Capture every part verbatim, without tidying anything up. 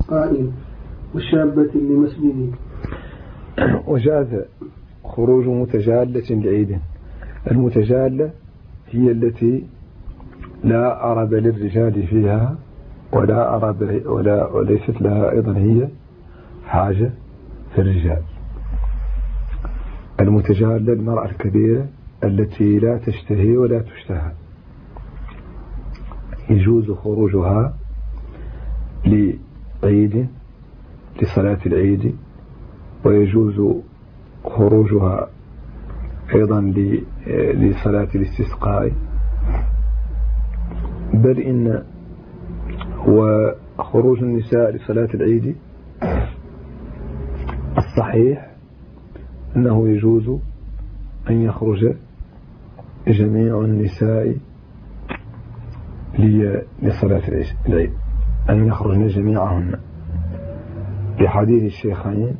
قائل وشابة لمسجد. وجاز خروج متجالة لعيد. المتجالة هي التي لا أرب للرجال فيها ولا أرب ولا وليست لها أيضا هي حاجة في الرجال. المتجالة المرأة الكبيرة التي لا تشتهي ولا تشتهى يجوز خروجها لعيد لصلاة العيد، ويجوز خروجها أيضا لصلاة الاستسقاء، بل إن وخروج النساء لصلاة العيد الصحيح أنه يجوز أن يخرج جميع النساء لصلاة العيد، أن يخرجن جميعهن، لحديث الشيخين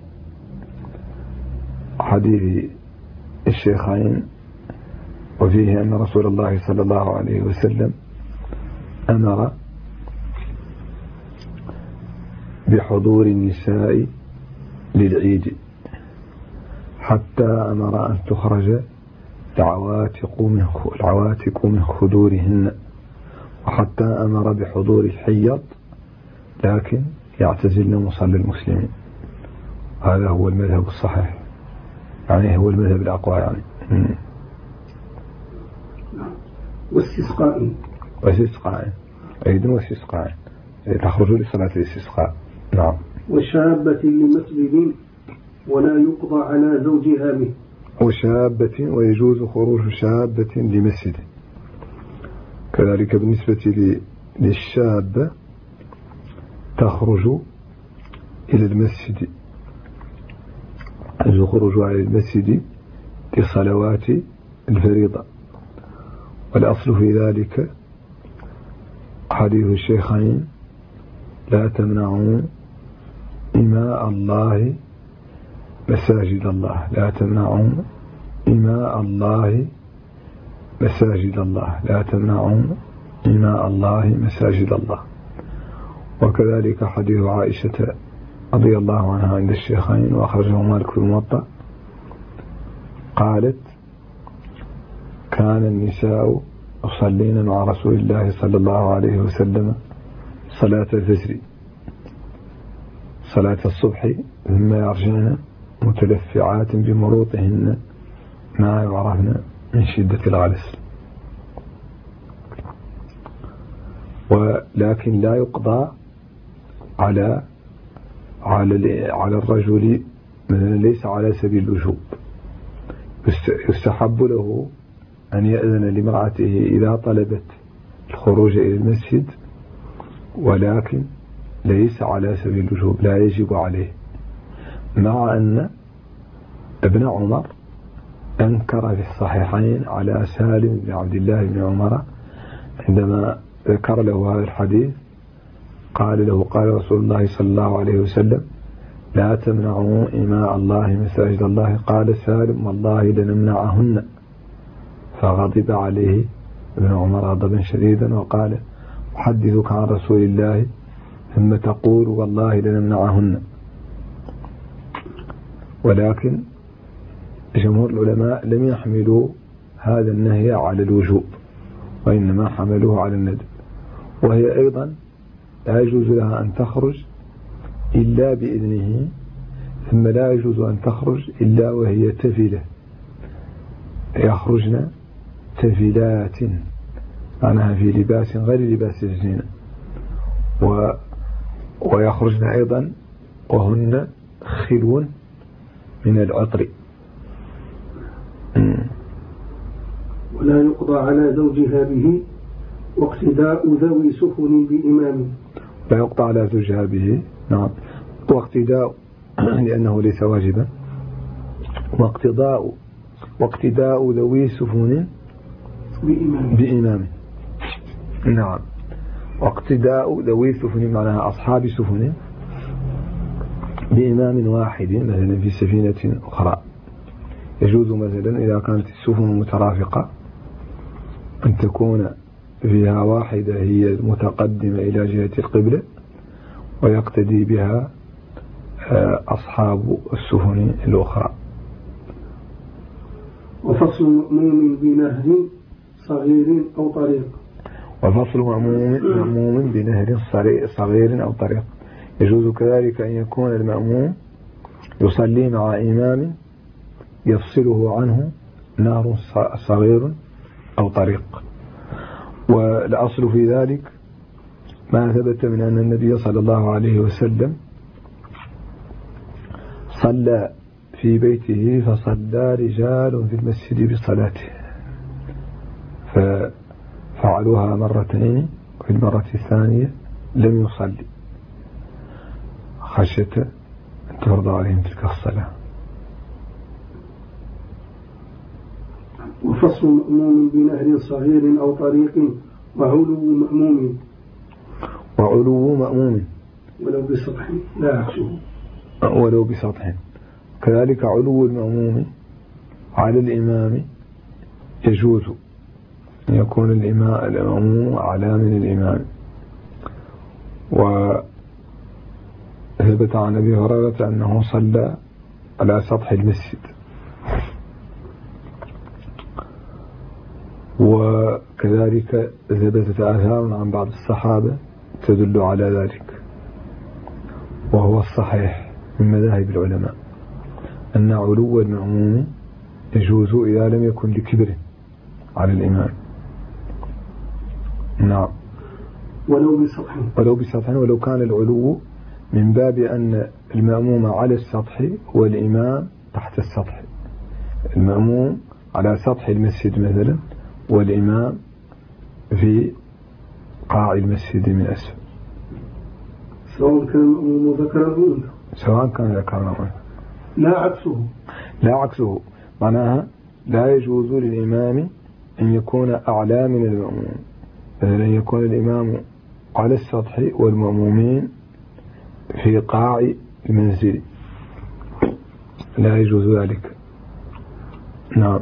حديث الشيخين وفيه أن رسول الله صلى الله عليه وسلم أمر بحضور النساء للعيد حتى أمر أن تخرج العواتق من العواتق من خدورهن، وحتى أمر بحضور الحيض لكن يعتزلن مصلى المسلمين. هذا هو المذهب الصحيح، يعني هو المذهب الأقوى يعني. واستسقاء واستسقاء عيد واستسقاء تخرج لصلاة الاستسقاء. نعم. وشابة لمسجد ولا يقضى على زوجها به. وشابة ويجوز خروج شابة لمسجد. كذلك بالنسبة للشابة تخرج إلى المسجد، يجوز خروجها إلى المسجد لصلوات الفريضة، والأصل في ذلك حديث الشيخين لا تمنعوا إماء الله مساجد الله، لا تمنعوا إماء الله مساجد الله، لا تمنعوا إماء الله مساجد الله. وكذلك حديث عائشة رضي الله عنها عند الشيخين وأخرجه مالك في الموطأ قالت كان النساء يصلين مع رسول الله صلى الله عليه وسلم صلاة الفجر صلاة الصبح ثم يرجعن متلفعات بمروطهن ما يعرفن من شدة الغلس، ولكن لا يقضى على على على الرجل ليس على سبيل الوجوب. يستحب له أن يأذن لامرأته إذا طلبت الخروج إلى المسجد، ولكن ليس على سبيل الوجوب، لا يجب عليه. مع أن ابن عمر أنكر في الصحيحين على سالم بن عبد الله بن عمر عندما ذكر له هذا الحديث قال له قال رسول الله صلى الله عليه وسلم لا تمنعوا إماء الله مساجد الله. قال سالم والله لنمنعهن، فغضب عليه ابن عمر غضبا شديدا وقال أحدثك عن رسول الله ثم تقول والله لنمنعهن. ولكن جمهور العلماء لم يحملوا هذا النهي على الوجوب، وإنما حملوه على الندب. وهي أيضا لا يجوز لها أن تخرج إلا بإذنه، ثم لا يجوز أن تخرج إلا وهي تفلة، يخرجن تفلات معناها في لباس غير لباس الزينة، و ويخرجن أيضا وهن خلو من العطر. ولا يقضى على زوجها به واقتداء ذوي سفن بإمام. لا يقضى على زوجها به، نعم، واقتداء لأنه ليس واجبا، واقتداء واقتداء ذوي سفن بإمام, بإمام. نعم، واقتداء ذوي سفن معناها أصحاب سفن بإمام واحد، مثلا في سفينة أخرى. يجوز مثلا إذا كانت السفن مترافقة أن تكون فيها واحدة هي المتقدمة إلى جهة القبلة، ويقتدي بها أصحاب السفن الأخرى. وفصل مأموم بنهر صغير أو طريق وفصل مأموم بنهر صغير أو طريق. يجوز كذلك أن يكون المأموم يصلي مع إمام يفصله عنه نهر صغير أو طريق. والأصل في ذلك ما ثبت من أن النبي صلى الله عليه وسلم صلى في بيته فصلى رجال في المسجد بصلاته ففعلوها مرتين، وفي المرة الثانية لم يصلي خشية أن تفرض عليهم تلك الصلاة. وفصل مأموم بنهر صغير أو طريق وعلو مأموم وعلو مأموم ولو بسطح لا عكسه ولو بسطح. كذلك علو المأموم على الإمام يجوز أن يكون الإمام أعلى من الإمام. وثبت عن أبي هريرة أنه صلى على سطح المسجد، وكذلك ثبتت آثار عن بعض الصحابة تدل على ذلك، وهو الصحيح من مذاهب العلماء أن علو المأموم يجوز إذا لم يكن لكبر على الإمام. نعم. ولو بسطح ولو بسطح ولو كان العلو من باب أن المأموم على السطح والإمام تحت السطح. المأموم على سطح المسجد مثلا والإمام في قاع المسجد من أسفل، سواء كان المأموم ذكرا أو أنثى سواء كان ذكرا أو أنثى لا عكسه لا عكسه معناها لا يجوز للإمام أن يكون أعلى من المأموم، مثلا يكون الإمام على السطح والمأمومين في قاع المنزل، لا يجوز ذلك. نعم.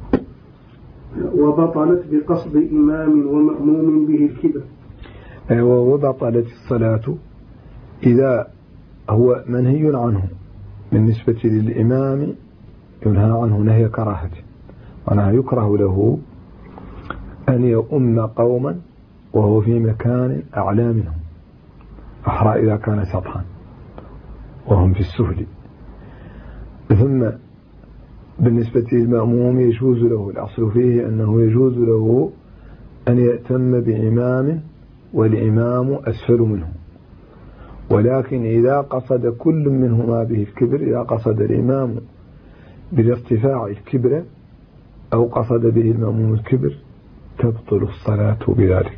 وبطلت بقصد إمام ومأموم به الكبر. أيوة. وبطلت الصلاة إذا هو منهي عنه بالنسبة للإمام، ينهى عنه نهي كراهة، معناها يكره له أن يؤم قوما وهو في مكان أعلى منهم، أحرى إذا كان سطحا وهم في السفل. ثم بالنسبة للمأموم يجوز له، الأصل فيه أنه يجوز له أن يأتم بإمام والإمام أسفل منه، ولكن إذا قصد كل منهما به الكبر، إذا قصد الإمام بالارتفاع الكبر أو قصد به المأموم الكبر تبطل الصلاة بذلك.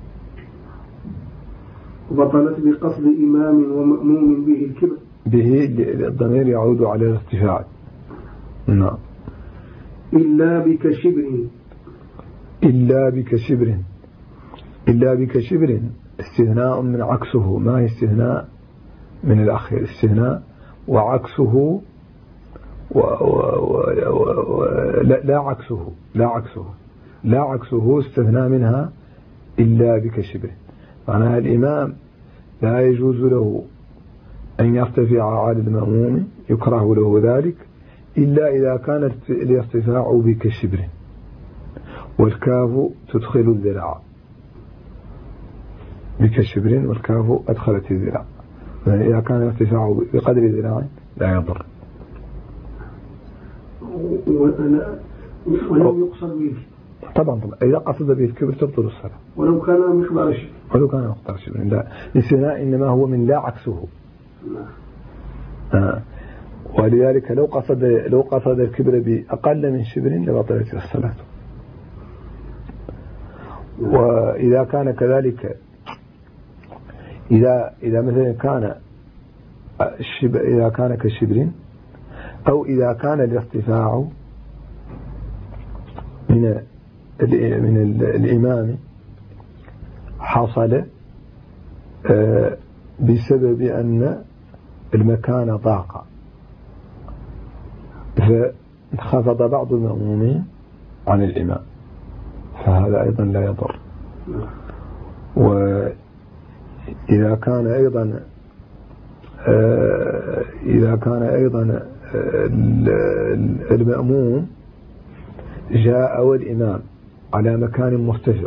وبطلت بقصد إمام ومأموم به الكبر، به الضمير يعود على الارتفاع. نعم. إلا بكشبر إلا بكشبر إلا بكشبر استثناء من عكسه، ما هي استثناء من الأخير، استثناء وعكسه و و و و لا, لا عكسه لا عكسه لا عكسه استثناء منها إلا بكشبر، معناها الإمام لا يجوز له أن يرتفع على المأموم، يكره له ذلك إلا إذا كان الارتفاع بكشبر، والكاف تدخل الذراع بكشبر، والكاف أدخلت الذراع، إذا كان الارتفاع بقدر الذراع لا يضر. ولو يقصد به طبعا طبعا إذا قصد به الكبر تبطل الصلاة، ولو كان مقدار شبر ولو كان مقدار شبر لا، الاستثناء إنما هو من لا عكسه. آه. ولذلك لو قصد لو قصد الكبر بأقل من شبر لبطلت الصلاة. وإذا كان كذلك، إذا إذا مثلا كان الشبر إذا كان كشبر، أو إذا كان الارتفاع من من الإمام حصل بسبب أن المكان ضاق، فانخفض بعض المأمومين عن الإمام، فهذا أيضا لا يضر. وإذا كان أيضا إذا كان أيضا المأموم جاء والإمام على مكان مرتفع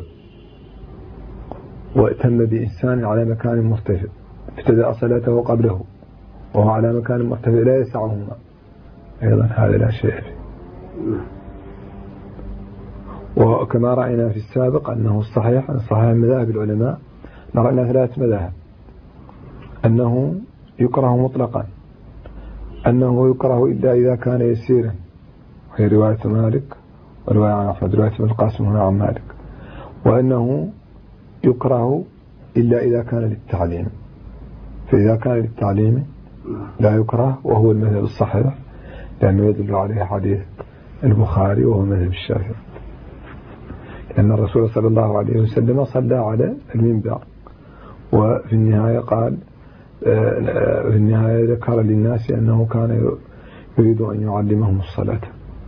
واتم بإنسان على مكان مرتفع ابتدأ صلاته قبله وهو على مكان مرتفع لا يسعهما أيضا هذا لا شيء فيه. وكما رأينا في السابق أنه الصحيح الصحيح من مذاهب العلماء رأينا ثلاث مذاهب أنه يكره مطلقا أنه يكره إلا إذا كان يسيرا وهي رواية مالك ورواية عن أحمد رواية ابن القاسم هنا عن مالك وأنه يكره إلا إذا كان للتعليم فإذا كان للتعليم لا يكره وهو المذهب الصحيح لأنه يدل عليه حديث البخاري وهو مذهب الشافعي لأن الرسول صلى الله عليه وسلم صلى على المنبر وفي النهاية قال في النهاية ذكر للناس أنه كان يريد أن يعلمهم الصلاة.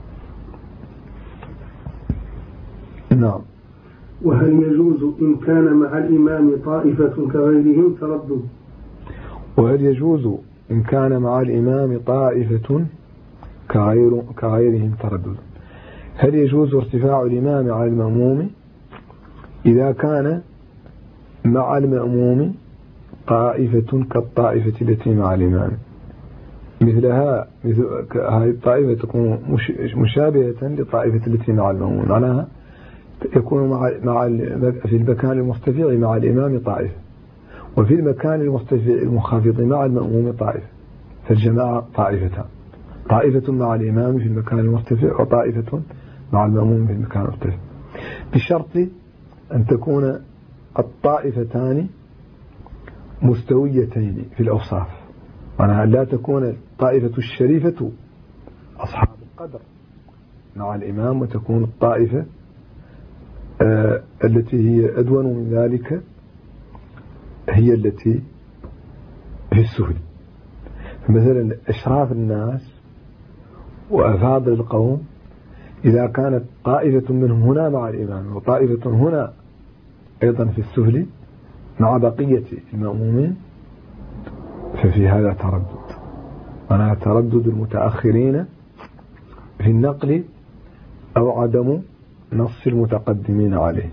نعم. وهل يجوز إن كان مع الإمام طائفة كغيرهم تردد؟ وهل يجوز إن كان مع الإمام طائفة كغير كغيرهم تردد؟ هل يجوز ارتفاع الإمام على المأموم إذا كان مع المأموم طائفة كالطائفة التي مع الإمام مثلها مثل هذه الطائفة تكون مش مشابهة للطائفة التي مع المأموم معناها يكون مع مع في المكان المرتفع مع الإمام طائفة وفي المكان المرتفع المنخفض مع المأموم طائفة فالجماعة طائفتان طائفة مع الإمام في المكان المرتفع وطائفة مع المأموم في المكان المرتفع بشرط أن تكون الطائفتان مستويتين في الأوصاف معناها لا تكون الطائفة الشريفة أصحاب القدر مع الإمام وتكون الطائفة آه التي هي أدون من ذلك هي التي في السهل مثلا أشراف الناس وأفاضل القوم إذا كانت طائفة منهم هنا مع الإمام وطائفة هنا أيضا في السهل مع بقية المأمومين ففي هذا تردد معناها تردد المتأخرين في النقل أو عدم نص المتقدمين عليه.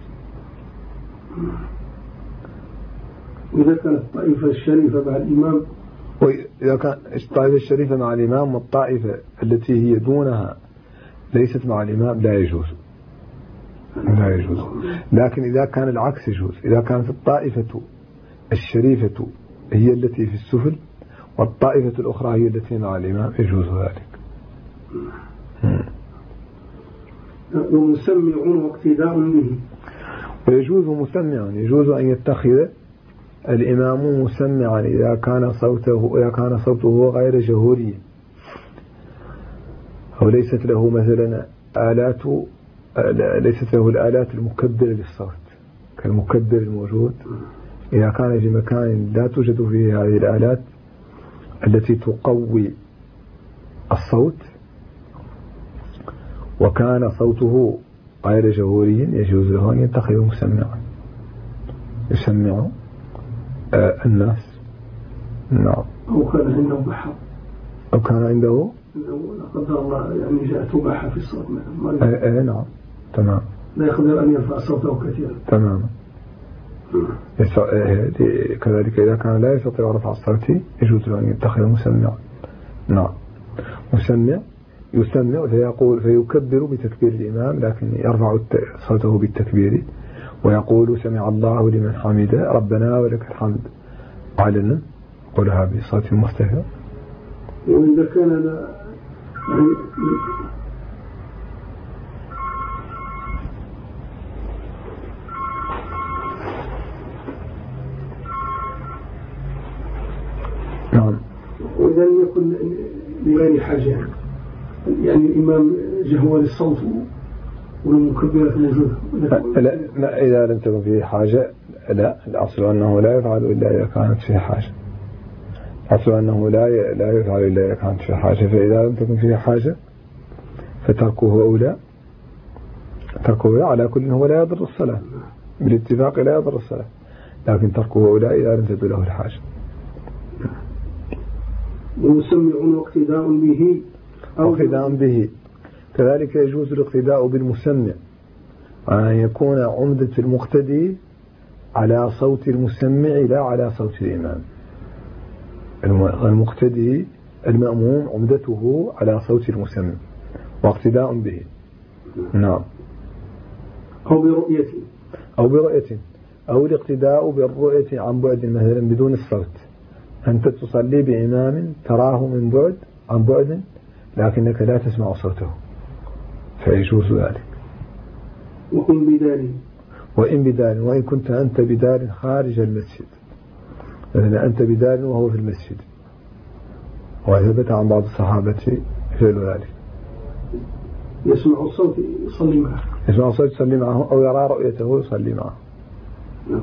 إذا كانت الطائفة الشريفة مع الإمام وإذا كانت الطائفة الشريفة مع الإمام والطائفة التي هي دونها ليست مع الإمام لا يجوز لا يجوز لكن إذا كان العكس يجوز إذا كانت الطائفة الشريفة هي التي في السفل والطائفة الأخرى هي التي مع الإمام يجوز ذلك. ومسمع واقتداء به ويجوز مسمعا يجوز أن يتخذ الإمام مسمعا إذا كان صوته إذا كان صوته غير جهوري أو ليست له مثلا آلات ليست له الآلات المكبرة للصوت كالمكبر الموجود إذا كان في مكان لا توجد فيه هذه الآلات التي تقوي الصوت وكان صوته غير جهوري يجوز له أن يتخذ مسمعا يسمع آه الناس. نعم. أو كان عنده بحر أو كان عنده لا قدر الله يعني جاءته بحر في الصوت آه آه نعم تمام لا يقدر أن يرفع صوته كثيرا تمام. كذلك إذا كان لا يستطيع رفع الصوت يجوز له أن يتخذ مسمعا. نعم. مسمع يسمع فيقول فيكبر بتكبير الإمام لكن يرفع صوته بالتكبير ويقول سمع الله لمن حمده ربنا ولك الحمد علنا قولها بصوت مرتفع. وإذا كان لا يعني نعم. وإذا لم يكن لغير حاجة يعني الإمام جهول الصوت والمكبرات موجودة لا, لا إذا لم تكن فيه حاجة لا الأصل أنه لا يفعل إلا إذا كانت فيه حاجة الأصل أنه لا لا يفعل إلا إذا كانت فيه حاجة فإذا لم تكن فيه حاجة فتركه أولى تركه على كل هو لا يضر الصلاة بالاتفاق لا يضر الصلاة لكن تركه أولى إذا لم تدل له الحاجة. ومسمع واقتداء به أو اقتداء به. كذلك يجوز الاقتداء بالمسمع، أن يكون عمدة المقتدي على صوت المسمع لا على صوت الإمام. المقتدي المأموم عمدته على صوت المسمع واقتداء به. نعم. أو برؤية أو برؤية أو الاقتداء بالرؤية عن بعد مثلا بدون الصوت، أنت تصلي بإمام تراه من بعد عن بعد لكنك لا تسمع صوته فيجوز ذلك. وإن بدار وإن بدار وإن كنت أنت بدار خارج المسجد، مثلا أنت بدار وهو في المسجد، وثبت عن بعض الصحابة فعل ذلك. يسمع الصوت يصلي معه، يسمع الصوت يصلي معه أو يرى رؤيته يصلي معه. نعم.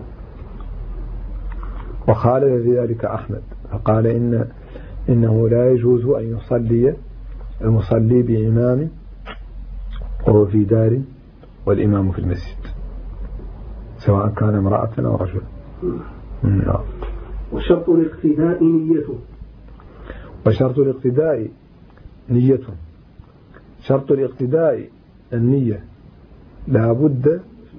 وخالف في ذلك أحمد فقال إن إنه لا يجوز أن يصلي المصلي بإمام وهو في دار والإمام في المسجد سواء كان امرأة أو رجل. نعم. وشرط الاقتداء نيته. وشرط الاقتداء نية. شرط الاقتداء النية لا بد.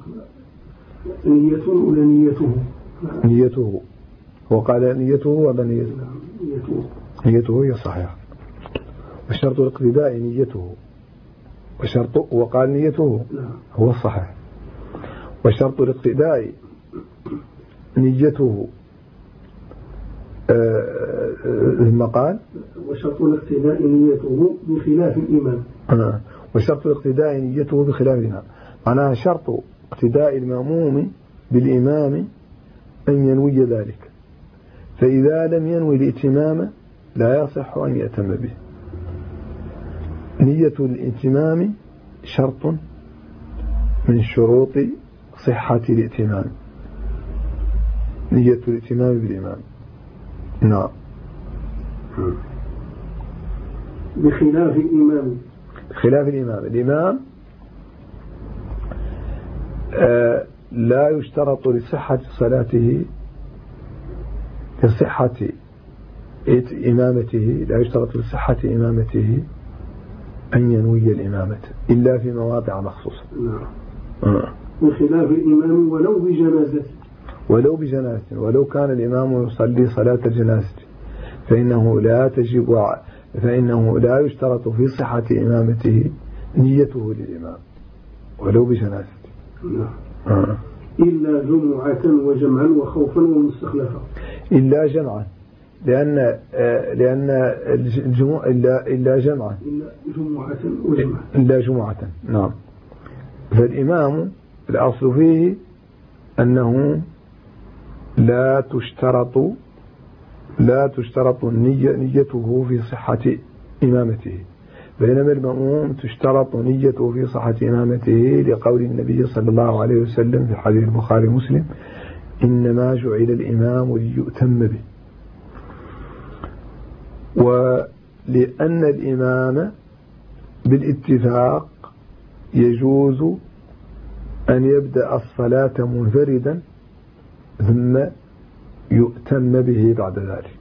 نيته ولا نيته؟ نيته. هو قال نيته ولا نيته؟ نيته. نيته هي صحيح. وشرط الاقتداء نيته، وشرط وقال نيته هو الصحيح. وشرط الاقتداء نيته ثم قال وشرط الاقتداء نيته بخلاف الإمام. آه. وشرط الاقتداء نيته بخلاف الإمام معناها شرط اقتداء المأموم بالإمام أن ينوي ذلك، فإذا لم ينوي الائتمام لا يصح أن يأتم به. نية الائتمام شرط من شروط صحة الائتمام، نية الائتمام بالإمام. نعم. بخلاف الإمام. بخلاف الإمام. الإمام آه لا يشترط لصحة صلاته لصحة إمامته لا يشترط لصحة إمامته أن ينوي الإمامة إلا في مواضع مخصوصة. نعم. آه. بخلاف الإمام ولو بجنازة ولو بجنازة ولو كان الإمام يصلي صلاة الجنازة فإنه لا تجب فإنه لا يشترط في صحة إمامته نيته للإمام ولو بجنازة. نعم. آه. إلا جمعة وجمعا وخوفا ومستخلفا. إلا جمعا لأن لأن الجمع إلا إلا جمعا إلا جمعة وجمعا إلا جمعة. نعم. فالإمام الأصل فيه أنه لا تشترط لا تشترط النية نيته في صحة إمامته، بينما المأموم تشترط نيته في صحة إمامته لقول النبي صلى الله عليه وسلم في حديث البخاري ومسلم إنما جعل الإمام ليؤتم به. ولأن الإمام بالاتفاق يجوز أن يبدأ الصلاة منفردا ثم يؤتم به بعد ذلك.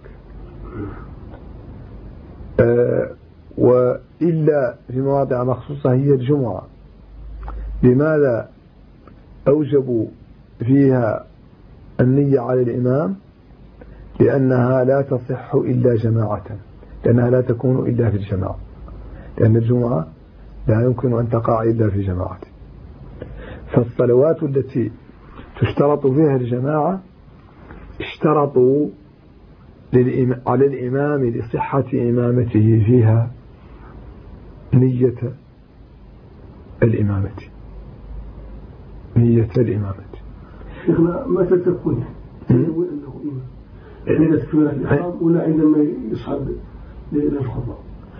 أه وإلا في مواضع مخصوصة هي الجمعة. لماذا أوجبوا فيها النية على الإمام؟ لأنها لا تصح إلا جماعة، لأنها لا تكون إلا في الجماعة، لأن الجمعة لا يمكن أن تقع إلا في جماعة. فالصلوات التي تشترط فيها الجماعة اشترطوا على الإمام لصحة إمامته فيها نية الإمامة نية الإمامة. شيخنا متى تكون ينوي أنه إمام؟ عند تكبيرة الإحرام ولا عندما يصعد للخطبة؟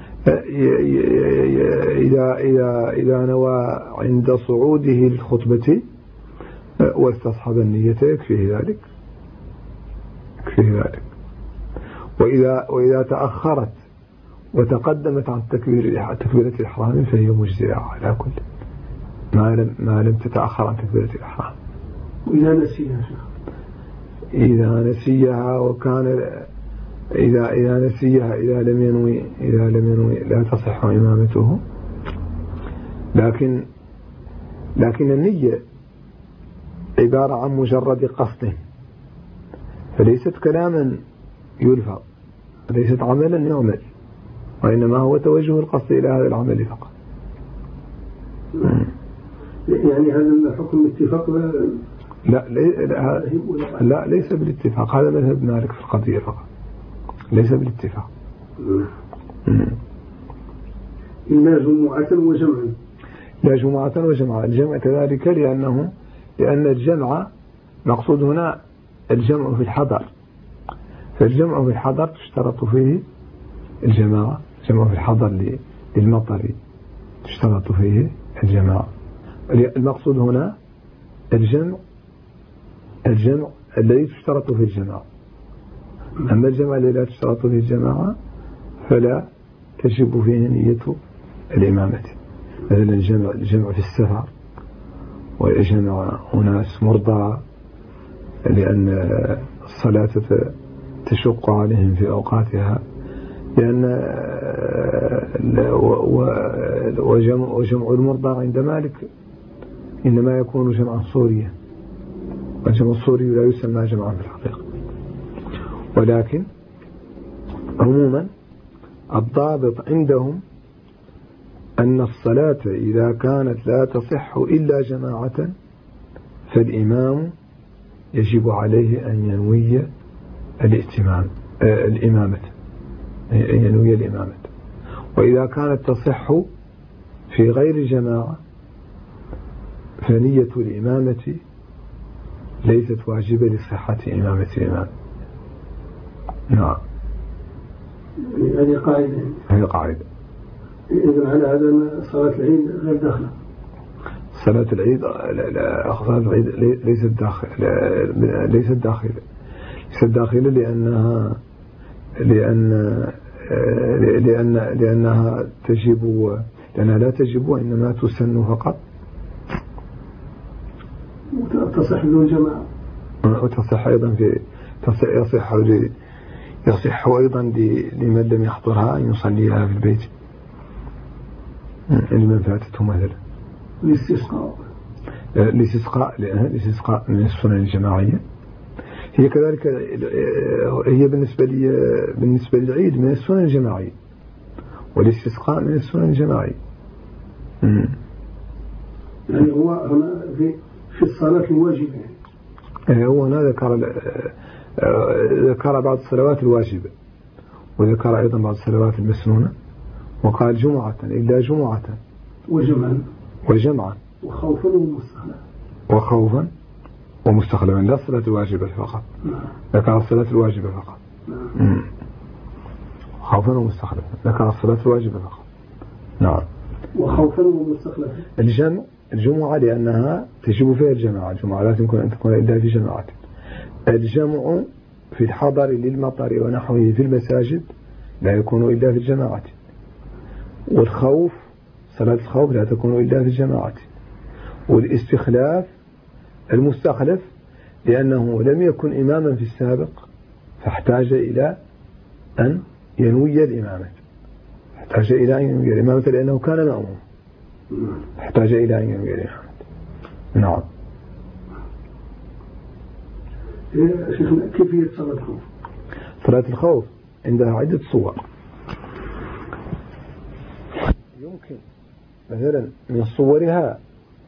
إذا إذا إذا نوى عند صعوده للخطبة واستصحب النية يكفيه ذلك يكفيه ذلك. وإذا وإذا تأخرت وتقدمت عن تكبير تكبيرة الإحرام فهي مجزئة على كل ما لم ما لم تتأخر عن تكبيرة الإحرام. وإذا نسيها شيخ؟ إذا نسيها وكان إذا إذا نسيها إذا لم ينوي إذا لم ينوي لا تصح إمامته. لكن لكن النية عبارة عن مجرد قصد، فليست كلاما يلفظ، ليست عملا يعمل، وإنما هو توجه القصد إلى هذا العمل فقط. يعني هذا الحكم اتفاق؟ لا لا, لا ليس بالاتفاق، هذا مذهب مالك في القضية فقط، ليس بالاتفاق. إلا جمعة وجمعا. لا جمعة وجمعا، الجمع كذلك لأنه لأن الجمع مقصود هنا الجمع في الحضر، فالجمع في الحضر تشترط فيه الجماعة، الجمع في الحضر للمطر تشترط فيه الجماعة. المقصود هنا الجمع الجمع الذي تشترط فيه الجماعة، أما الجمع الذي لا تشترط فيه الجماعة فلا تجب فيه نية الإمامة. مثلا الجمع, الجمع في السفر، والجمع أناس مرضى لأن الصلاة تشق عليهم في أوقاتها، لأن وجمع, وجمع المرضى عند مالك إنما يكون جمعا صوريا، والجمع الصوري لا يسمى جمعا في الحقيقة. ولكن عموما الضابط عندهم أن الصلاة إذا كانت لا تصح إلا جماعة فالإمام يجب عليه أن ينوي الائتمام آه الإمامة أن ينوي الإمامة. وإذا كانت تصح في غير جماعة فنية الإمامة ليست واجبة لصحة إمامة الإمام. نعم، هذه قاعدة. هذه قاعدة. إذن على هذا صلاة العيد غير داخلة. صلاة العيد لا لا صلاة العيد ليست داخل ليست داخلة ليست داخلة لأنها لأن لأن لأنها تجب لأنها لا تجب وإنما تسن فقط. تصح بدون جماعة. وتصح أيضا في تصح يصح يصح أيضا لمن لم يحضرها أن يصليها في البيت لمن فاتته مثلا. الاستسقاء الاستسقاء الاستسقاء من السنن الجماعية، هي كذلك هي بالنسبة لي بالنسبة للعيد من السنن الجماعية، والاستسقاء من السنن الجماعية. يعني هو هنا في في الصلاة الواجبة. هو هنا ذكر ذكر بعض الصلوات الواجبة، وذكر أيضا بعض الصلوات المسنونة، وقال جمعة إلا جمعة وجمعا وجمعا وخوفا ومستخلفا وخوفا ومستخلفا، لا الصلاة الواجبة فقط. ذكر الصلاة الواجبة فقط. نعم. خوفا ومستخلفا، ذكر الصلاة الواجبة فقط. نعم. وخوفا ومستخلفا. الجمع الجمعة لأنها تجب فيها الجماعة، الجمعة لا يمكن أن تكون إلا في جماعة. الجمع في الحضر للمطر ونحوه في المساجد لا يكون إلا في الجماعة. والخوف صلاة الخوف لا تكون إلا في الجماعة. والاستخلاف المستخلف لأنه لم يكن إماما في السابق فاحتاج إلى أن ينوي الإمامة، احتاج إلى أن ينوي الإمامة لأنه كان مأموما، احتاج إلى أن ينوي الإمامة. نعم. شيخنا كيفية صلاة الخوف؟ صلاة الخوف عندها عدة صور. يمكن مثلا من صورها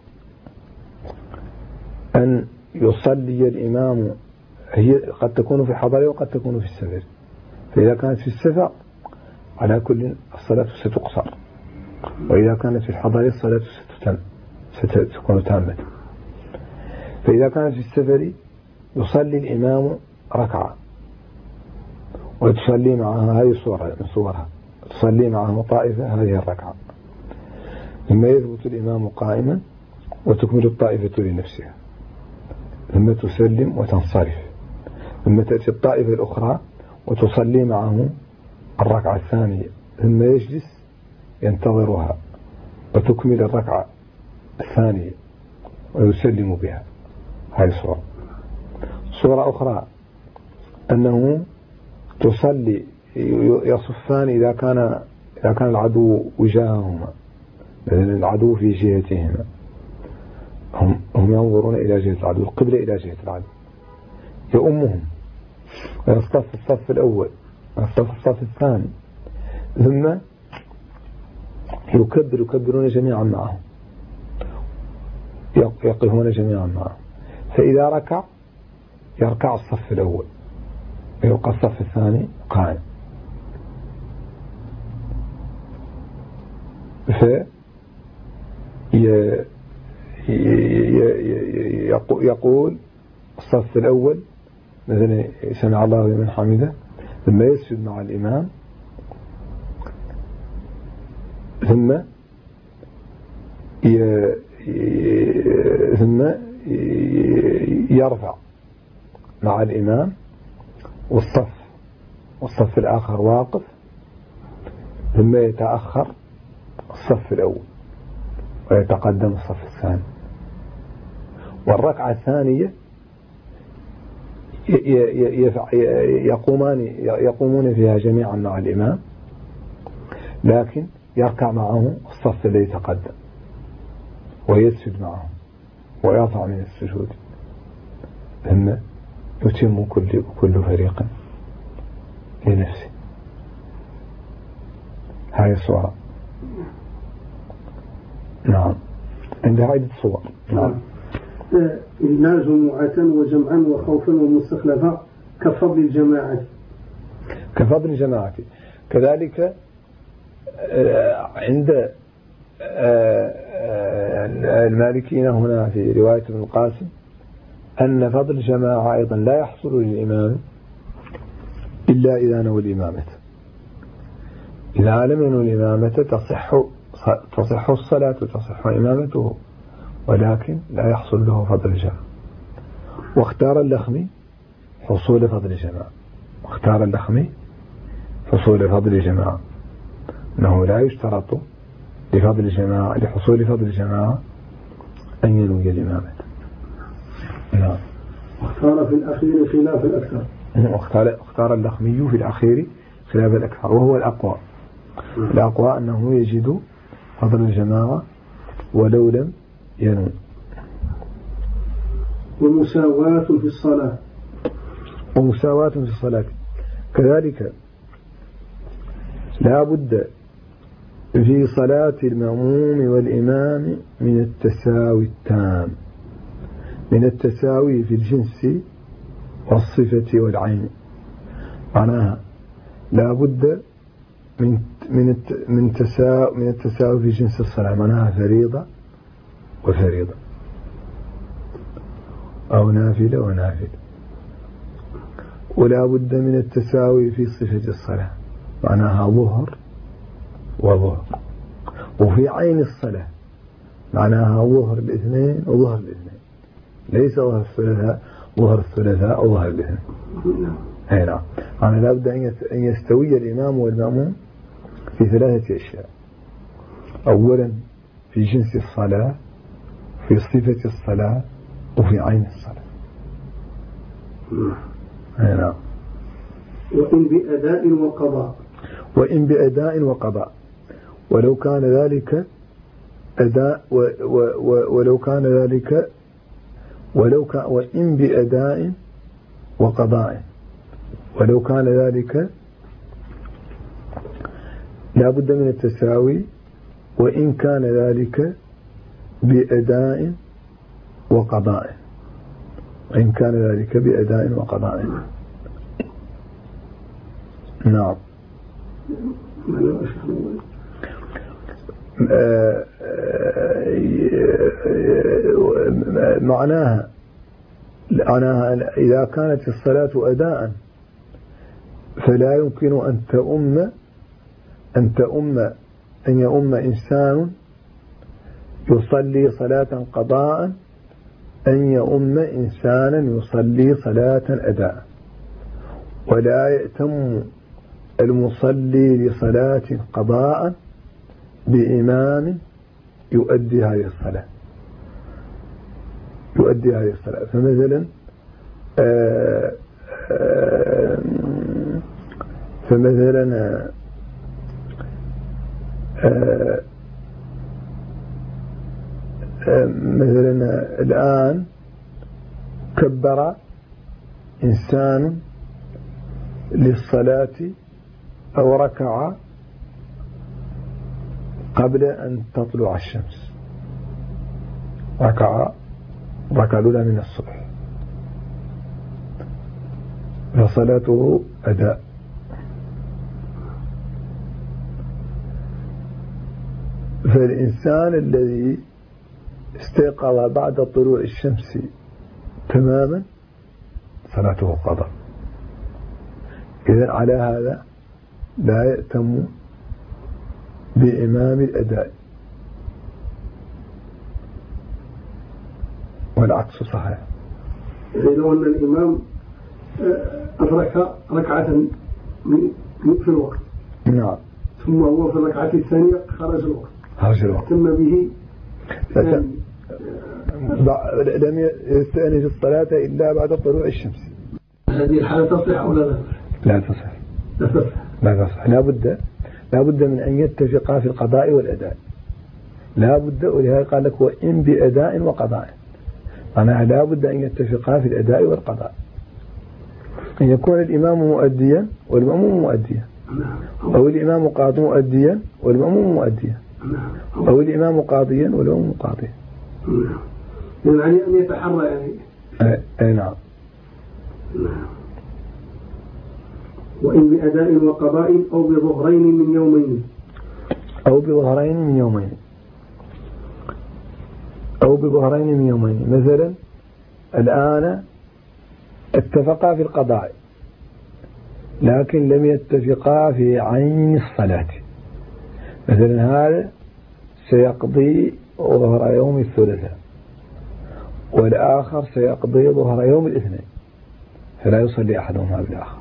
أن يصلي الإمام، هي قد تكون في الحضر وقد تكون في السفر، فإذا كانت في السفر على كل الصلاة ستقصر، وإذا كانت في الحضر الصلاة ستتم ستكون تامة. فإذا كانت في السفر يصلي الإمام ركعة وتصلي معها، هذه صورة من صورها، تصلي معها طائفة هذه الركعة، ثم يثبت الإمام قائما وتكمل الطائفة لنفسها، ثم تسلم وتنصرف، ثم تأتي الطائفة الأخرى وتصلي معه الركعة الثانية، ثم يجلس ينتظرها وتكمل الركعة الثانية ويسلم بها. هذه صورة. صورة أخرى أنه تصلي يصفان إذا كان إذا كان العدو وجاههما، مثلا العدو في جهتهما، هم هم ينظرون إلى جهة العدو، القبلة إلى جهة العدو، يؤمهم ويصطف الصف الأول ويصطف الصف الثاني، ثم يكبر يكبرون جميعا معهم، يقفون جميعا معهم، فإذا ركع يركع الصف الأول ويبقى الصف الثاني قائم. فيقول الصف الأول مثلا سمع الله لمن حمده، ثم يسجد مع الإمام، ثم ثم يرفع مع الإمام والصف والصف الآخر واقف، ثم يتأخر الصف الأول ويتقدم الصف الثاني. والركعة الثانية يقومان يقومون فيها جميعا مع الإمام، لكن يركع معه الصف الذي تقدم ويسجد معه ويرفع من السجود، ثم يتم كل كل فريق لنفسه. هذه الصورة. نعم، عندها عدة صور. نعم. إلا جمعة وجمعا وخوفا ومستخلفا كفضل الجماعة كفضل الجماعة كذلك عند المالكيين هنا في رواية ابن القاسم أن فضل الجماعة أيضا لا يحصل للإمام إلا إذا نوى الإمامة. إذا لم ينوي الإمامة تصح تصح الصلاة وتصح إمامته، ولكن لا يحصل له فضل الجماعة. واختار اللخمي حصول فضل الجماعة واختار اللخمي حصول فضل الجماعة أنه لا يشترط لفضل الجماعة لحصول فضل الجماعة أن ينوي الإمامة. نعم. واختار في الأخير خلاف الأكثر واختار اختار اللخمي في الأخير خلاف الأكثر، وهو الأقوى. الأقوى أنه يجد فضل الجماعة ولو لم ينوي. ومساواة في الصلاة ومساواة في الصلاة كذلك لا بد في صلاة المأموم والإمام من التساوي التام، من التساوي في الجنس والصفة والعين. معناها لا بد من من من تساوي من التساوي في جنس الصلاة، معناها فريضة وفريضة أو نافلة ونافلة. ولا بد من التساوي في صفة الصلاة، معناها ظهر وظهر. وفي عين الصلاة معناها ظهر الاثنين وظهر الاثنين، ليس ظهر الثلاثاء ظهر الثلاثاء أو ظهر الاثنين. أي نعم. أنا لا بد أن يستوي الإمام والمأموم في ثلاثة أشياء: أولا في جنس الصلاة، في صفة الصلاة، وفي عين الصلاة. أي نعم. وإن بأداء وقضاء وإن بأداء وقضاء ولو كان ذلك أداء و و و ولو كان ذلك ولو كان وإن بأداء وقضاء ولو كان ذلك لا بد من التساوي، وإن كان ذلك بأداء وقضاء وإن كان ذلك بأداء وقضاء. نعم. معناها معناها إذا كانت الصلاة أداء فلا يمكن أن تؤم أن تؤم أن يؤم إنسان يصلي صلاة قضاء أن يؤم إنسانا يصلي صلاة أداء، ولا يأتم المصلي لصلاة قضاء بإمام يؤدي هذه الصلاة يؤدي هذه الصلاة. فمثلا آآ آآ فمثلا آه آه مثلا الآن كبر إنسان للصلاة أو ركع قبل أن تطلع الشمس، ركع ركع الأولى من الصبح، فصلاته أداء. فالإنسان الذي استيقظ بعد طلوع الشمس تماما صلاته قضاء. إذن على هذا لا يأتم بإمام الأداء، والعكس صحيح. لو أن الإمام أدرك ركعة في الوقت، نعم، ثم هو في الركعة الثانية خرج الوقت، خرج الوقت تم به لم يستأنف الصلاة إلا بعد طلوع الشمس. هذه الحالة تصح أو لا؟ لا تصح. لا تصح. لا تصح. لا بد لا بد من أن يتفقا في القضاء والأداء. لا بد، ولهذا قال لك وإن بأداء وقضاء، معناها لا بد أن يتفقا في الأداء والقضاء، أن يكون الإمام مؤديا والمأموم مؤديا، أو الإمام قاضي مؤديا والمأموم مؤديا، أو الإمام قاضيا والمأموم قاضيا. يعني أن يتحرى يعني. أي نعم. وإن بأداء وقضاء أو بظهرين من يومين، أو بظهرين من يومين أو بظهرين من يومين مثلا الآن اتفقا في القضاء لكن لم يتفقا في عين الصلاة. مثلا هذا سيقضي ظهر يوم الثلاثاء والآخر سيقضي ظهر يوم الاثنين، فلا يصلي أحدهما بالآخر.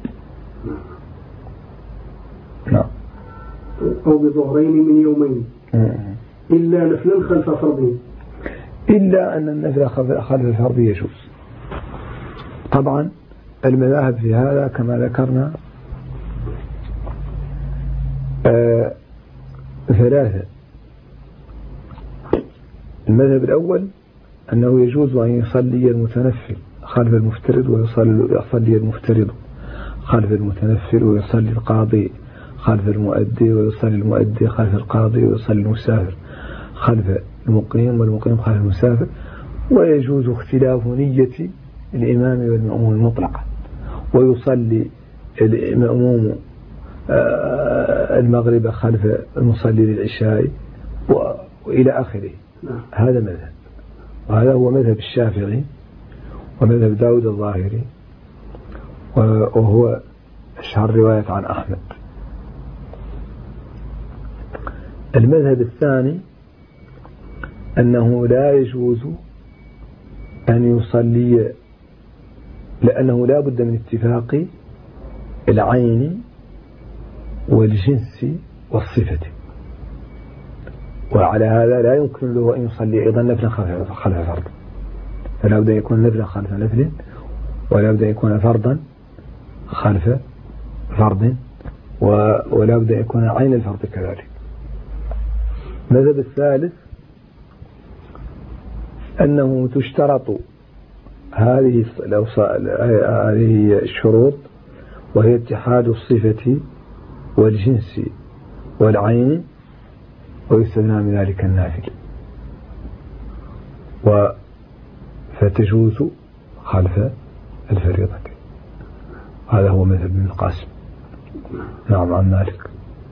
نعم. أو بظهرين من يومين إلا نفلا خلف فرض، إلا أن النفل خلف الفرض يجوز. طبعا المذاهب في هذا كما ذكرنا آه ثلاثة. المذهب الأول أنه يجوز أن يصلي المتنفل خلف المفترض ويصلي المفترض خلف المتنفل، ويصلي القاضي خلف المؤدي، ويصلي المؤدي خلف القاضي، ويصلي المسافر خلف المقيم، والمقيم خلف المسافر. ويجوز اختلاف نية الإمام والمأموم المطلقة، ويصلي المأموم المغرب خلف المصلي للعشاء وإلى آخره. هذا مذهب، وهذا هو مذهب الشافعي ومذهب داود الظاهري، وهو أشهر رواية عن أحمد. المذهب الثاني أنه لا يجوز أن يصلي، لأنه لا بد من اتفاق العين والجنس والصفة، وعلى هذا لا يمكن له أن يصلي أيضا نفلا خلف فرض، فلا بد أن يكون نفلا خلف نفل، ولا بد أن يكون فرضا خلف فرض، ولا بد أن يكون عين الفرض كذلك. المذهب الثالث أنه تشترط هذه هذه الشروط، وهي اتحاد الصفة والجنس والعين، ويستثنى من ذلك النافل، فتجوز خلف الفريضة. هذا هو مذهب ابن القاسم. نعم، عن مالك.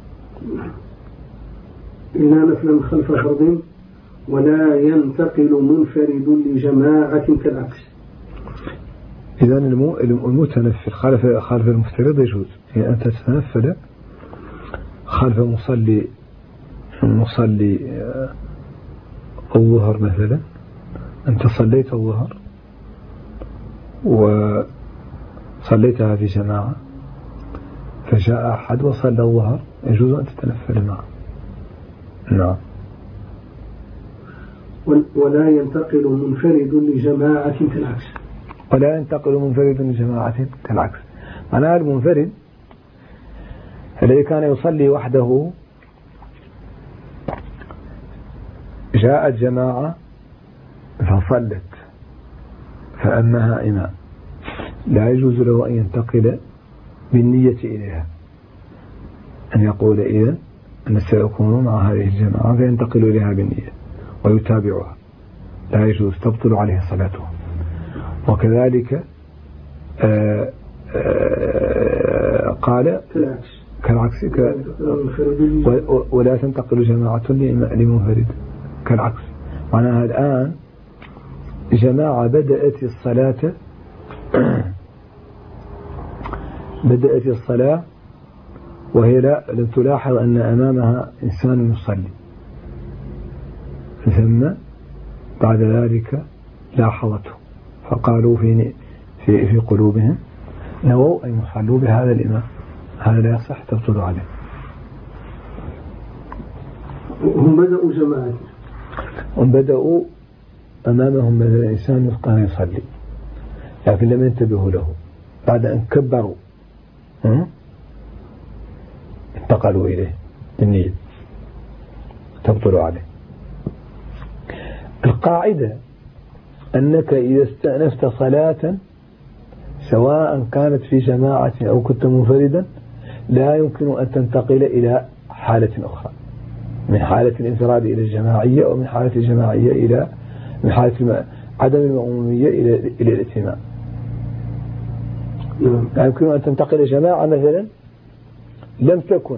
إلا نفلا خلف فرض ولا ينتقل منفرد لجماعة كالعكس. إذا المتنفل خلف خلف المفترض يجوز، يعني أنت تتنفل خلف مصلي مصلي الظهر مثلا، أنت صليت الظهر وصليتها في جماعة، فجاء أحد وصلى الظهر، يجوز أن تتنفل معه. نعم. ولا ينتقل منفرد لجماعة كالعكس. ولا ينتقل منفرد لجماعة كالعكس. معناها المنفرد الذي كان يصلي وحده جاءت جماعة فصلت فأمها إمام، لا يجوز له أن ينتقل بالنية إليها، أن يقول إذن أن سيكون مع هذه الجماعة فينتقل إليها بالنية ويتابعها، لا يجوز، تبطل عليه صلاته. وكذلك آآ آآ قال كالعكس ولا تنتقل جماعة لمنفرد كالعكس. معناها الآن جماعة بدأت الصلاة بدأت الصلاة وهي لا لم تلاحظ أن أمامها إنسان يصلي، ثم بعد ذلك لاحظته فقالوا في في في قلوبهم نووا أن يصلوا بهذا الإمام، هذا لا يصح، تبطل عليه. هم بدأوا جماعة، هم بدأوا أمامهم مثلا إنسان كان يصلي لكن لم ينتبهوا له، بعد أن كبروا انتقلوا إليه النية، تبطل عليه. القاعدة أنك إذا استأنفت صلاة سواء كانت في جماعة أو كنت منفردا لا يمكن أن تنتقل إلى حالة أخرى، من حالة الانفراد إلى الجماعية أو من حالة الجماعية إلى من حالة عدم المأمومية إلى إلى الائتمام. لا يمكن أن تنتقل جماعة مثلا لم تكن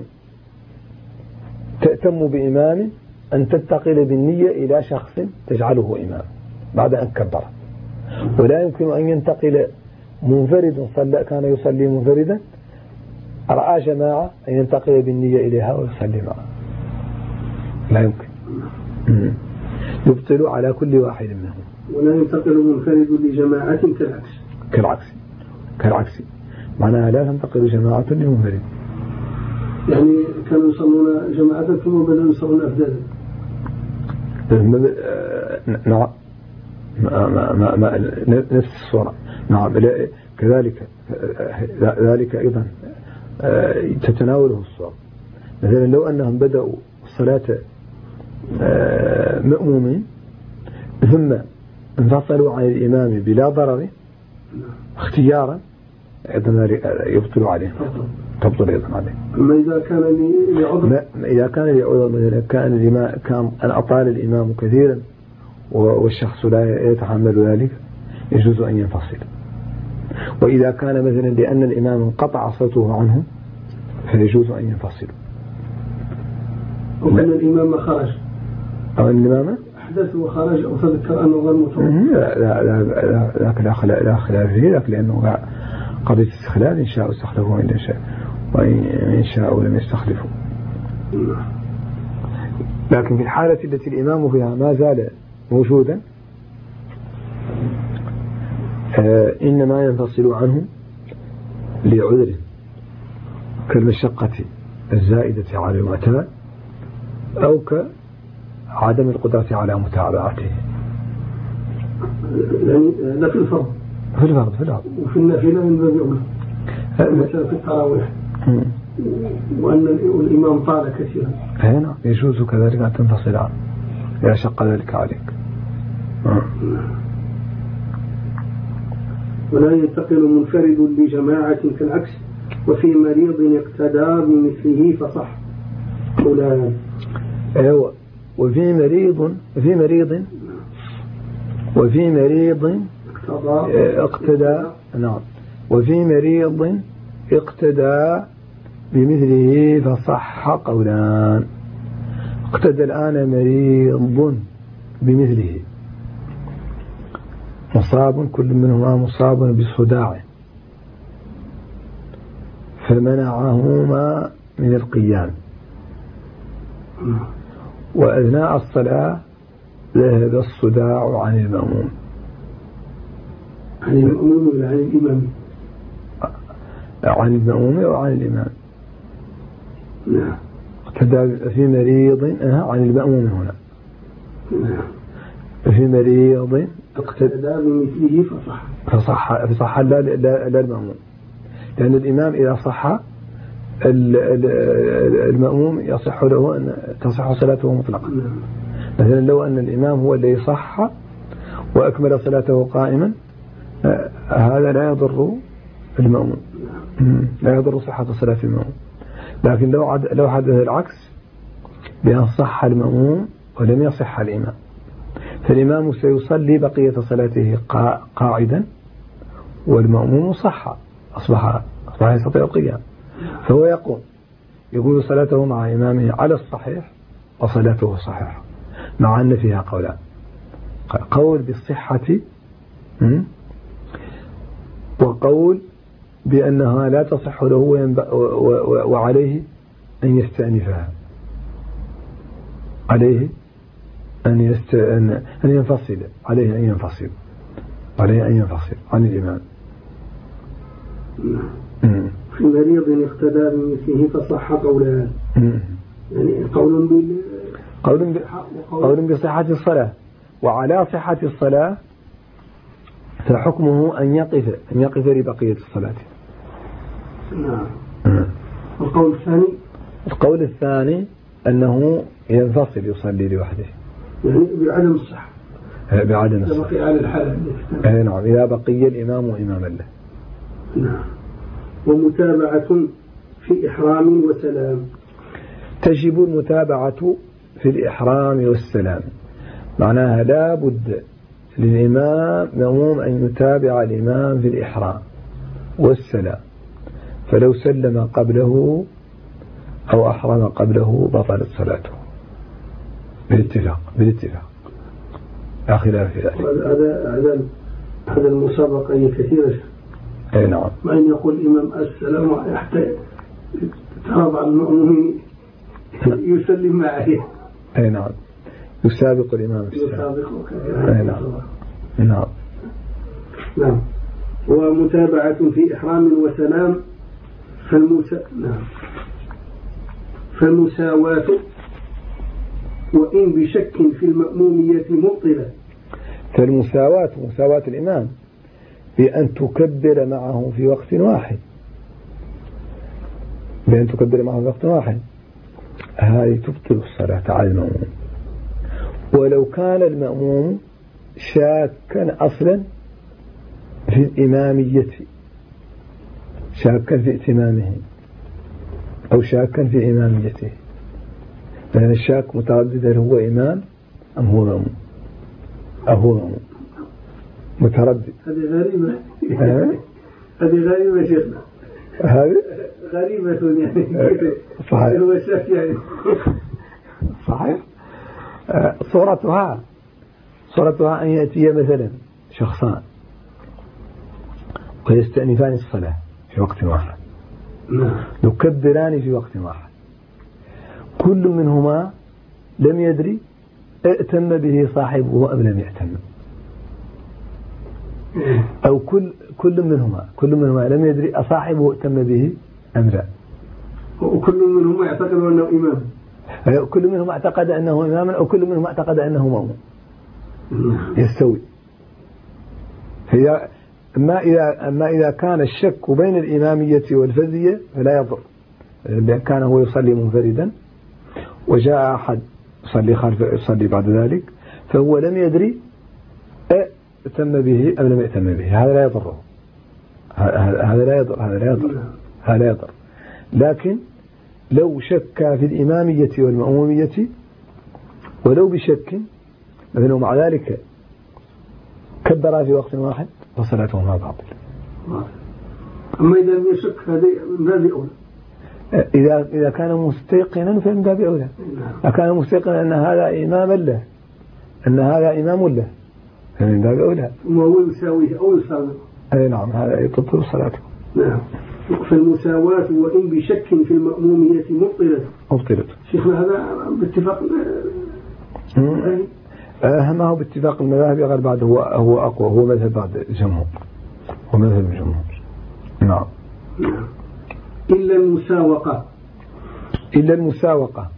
تأتم بإمام أن تنتقل بالنية إلى شخص تجعله إمام بعد أن كبر، ولا يمكن أن ينتقل منفرد صلى كان يصلي منفردا رأى جماعة أن ينتقل بالنية إليها ويصلي معها، لا يمكن، يبطل على كل واحد منهم. ولا ينتقل منفرد لجماعة كالعكس كالعكس كالعكس معناها لا تنتقل جماعة لمنفرد، يعني كانوا يصلون جماعة ثم بدأوا يصلون أفدادا. نعم ما ما ما نفس الصورة. نعم كذلك ذلك أيضا تتناوله الصورة. مثلا لو أنهم بدأوا الصلاة مأمومين ثم انفصلوا عن الإمام بلا ضرر اختيارا أيضا يبطل عليه، تبطل أيضا عليه. أما إذا كان لعذر، إذا كان لعذر مثلا كان الإمام كان أن أطال الإمام كثيرا والشخص لا يتحمل ذلك يجوز أن ينفصل. وإذا كان مثلا لأن الإمام انقطع صوته عنه فيجوز أن ينفصل. وأن الإمام خرج أو الإمام أحدث وخرج أو تذكر أنه غير متوقع، لا لا لا لا خلاف لا خلاف فيه، لكن لأنه قضية استخلاف إن شاء استخلفوا إن شاء وإن شاء لم يستخلفوا. لكن في الحالة التي الإمام فيها ما زال موجودا إنما ينفصل عنه لعذر كالمشقة الزائدة على المعتاد أو كعدم القدرة على متابعته. يعني لا في الفرض في الفرض في الفرض وفي النافلة من باب أولى، مثلا في التراويح وأن الإمام طال كثيرا هنا يجوز كذلك أن تنفصل عنه إذا شق ذلك عليك. ولا ينتقل منفرد لجماعة كالعكس وفي مريض اقتدى بمثله فصح. ولا أيوة وفي مريض وفي مريض وفي مريض اقتدى نعم وفي مريض اقتدى بمثله فصح قولان. اقتدى الآن مريض بمثله، مصاب كل منهما مصاب بصداع فمنعهما من القيام، وأثناء الصلاة ذهب الصداع عن المأموم. عن المأموم ولا عن الإمام؟ عن المأموم وعن الإمام. نعم. اقتدى في مريض عن المأموم هنا. نعم. في مريض اقتدى بمثله فصح. فصح فصح لا لا لا المأموم، لأن الإمام إذا صح المأموم يصح له أن تصح صلاته مطلقا. مثلا لو أن الإمام هو الذي صح وأكمل صلاته قائما هذا لا يضر المأموم، لا يضر صحة صلاة المأموم. لكن لو عد لو حدث العكس بأن صح المأموم ولم يصح الإمام، فالإمام سيصلي بقية صلاته قاعدا والمأموم صح، أصبح أصبح يستطيع القيام، فهو يقوم يقول صلاته مع إمامه على الصحيح وصلاته صحيحة، مع أن فيها قولان: قول بالصحة وقول بأنها لا تصح له وعليه أن يستأنفها، عليه أن يست... أن ينفصل عليه أن ينفصل عليه أن ينفصل عن الإمام. في مريض اقتدى بمثله فصح قولان، يعني قول بال قول ب... قول بصحة الصلاة، وعلى صحة الصلاة فحكمه أن يقف أن يقف لبقية الصلاة. نعم. القول الثاني القول الثاني أنه ينفصل يصلي لوحده، يعني بعدم الصحة، بعدم الصحة بقي على الحالة. نعم، إذا بقي الإمام إماما له. نعم. ومتابعة في إحرام وسلام، تجب المتابعة في الإحرام والسلام، معناها لا بد للإمام مأموم أن يتابع الإمام في الإحرام والسلام، فلو سلم قبله أو أحرم قبله بطلت صلاته بالاتفاق بالاتفاق لا خلاف في ذلك. هذا هذا هذا المسابقة هي كثيرة. أي نعم. ما أن يقول الإمام السلام حتى ترضى المؤمنين يسلم معه. أي نعم، يسابق الإمام في السلام. أي نعم. نعم. نعم. ومتابعة في إحرام وسلام، فالمسا... نعم. فالمساواة وإن بشك في المأمومية مبطلة. فالمساواة مساواة الإمام بأن تكبر معه في وقت واحد، بأن تكبر معه في وقت واحد هذه تبطل الصلاة على المأموم، ولو كان المأموم شاكا أصلا في الإمامية، شاكا في ائتمامه أو شاكا في إماميته، لأن الشاك متردد هل هو إمام أم هو مأموم أو هو مأموم متردد. هذه غريبة. هذه غريبة شيخنا. هذه غريبة يعني. صحيح. هو شاك يعني. صحيح. صورتها صورتها أن يأتي مثلا شخصان ويستأنفان الصلاة في وقت واحد، يكبران في وقت واحد، كل منهما لم يدري ائتم به صاحبه أم لم يأتم، أو كل كل منهما كل منهما لم يدري أصاحبه ائتم به أم لا، وكل منهما يعتقد أنه إمام، كل منهم اعتقد أنه إماما أو كل منهم اعتقد أنه مأموم، يستوي. هي أما إذا أما إذا كان الشك بين الإمامية والفذية فلا يضر، لأن كان هو يصلي منفردا وجاء أحد يصلي خلفه يصلي بعد ذلك فهو لم يدري ائتم به أم لم يأتم به، هذا لا يضره، هذا لا يضر هذا لا يضر هذا لا يضر. لكن لو شك في الإمامية والمأمومية ولو بشك مثلا مع ذلك كبر في وقت واحد فصلاتهما باطلة. أما إذا لم يشك هذا من باب أولى. إذا إذا كان مستيقنا فمن باب أولى. إذا كان مستيقنا أن هذا إمام له أن هذا إمام له فمن باب أولى. وهو يساويه أو يساويه. أي نعم، هذا يبطل صلاته. نعم. فالمساواة وإن بشك في المأمومية مبطلة. مبطلة. شيخنا هذا باتفاق ما هو باتفاق المذاهب غير بعد هو هو أقوى، هو مذهب بعد الجمهور، هو مذهب الجمهور. نعم. إلا المساوقة إلا المساوقة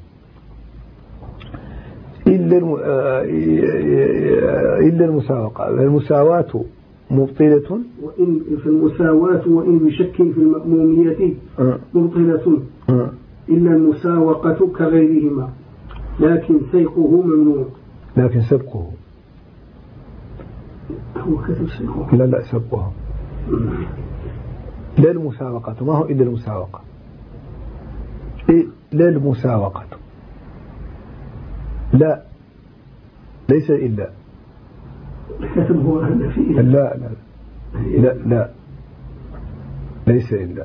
إلا الم... إلا المساوقة. المساواة مبطلة وإن في المساواة وإن بشك في المأمومية أه. مبطلة أه. إلا المساوقة كغيرهما لكن سيقه ممنوع. لكن سبقه هو كتب سيقه لا لا سبقه لا المساوقة ما هو إلا المساوقة إيه لا المساوقة لا ليس إلا كتب هو هذا في لا لا لا لا ليس إلا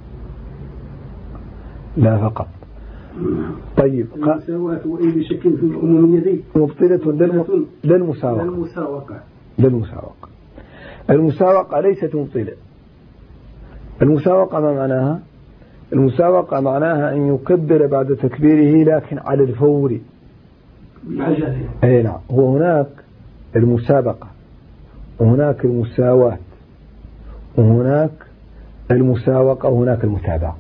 لا فقط. طيب المساواة وإن بشك في العمومية مبطلة للمساوقة للمساوقة للمساوقة المساوقة ليست مبطلة. المساوقة ما معناها؟ المساوقة معناها أن يكبر بعد تكبيره لكن على الفور بالعجلة. أي نعم. وهناك المسابقة وهناك المساواة وهناك المساوقة وهناك المتابعة.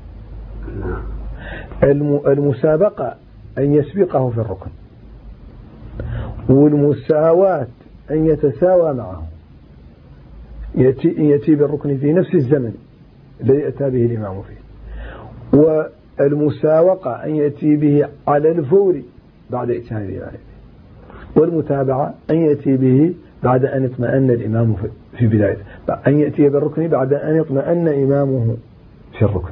المسابقة أن يسبقه في الركن والمساواة أن يتساوى معه يأتي, يأتي بالركن في نفس الزمن الذي أتى به الإمام فيه. والمساوقة أن يأتي به على الفور بعد إتيان الإمام به. والمتابعة أن يأتي به بعد أن اطمأن الإمام في بداية أن يأتي بالركن بعد أن يطمأن إمامه في الركن.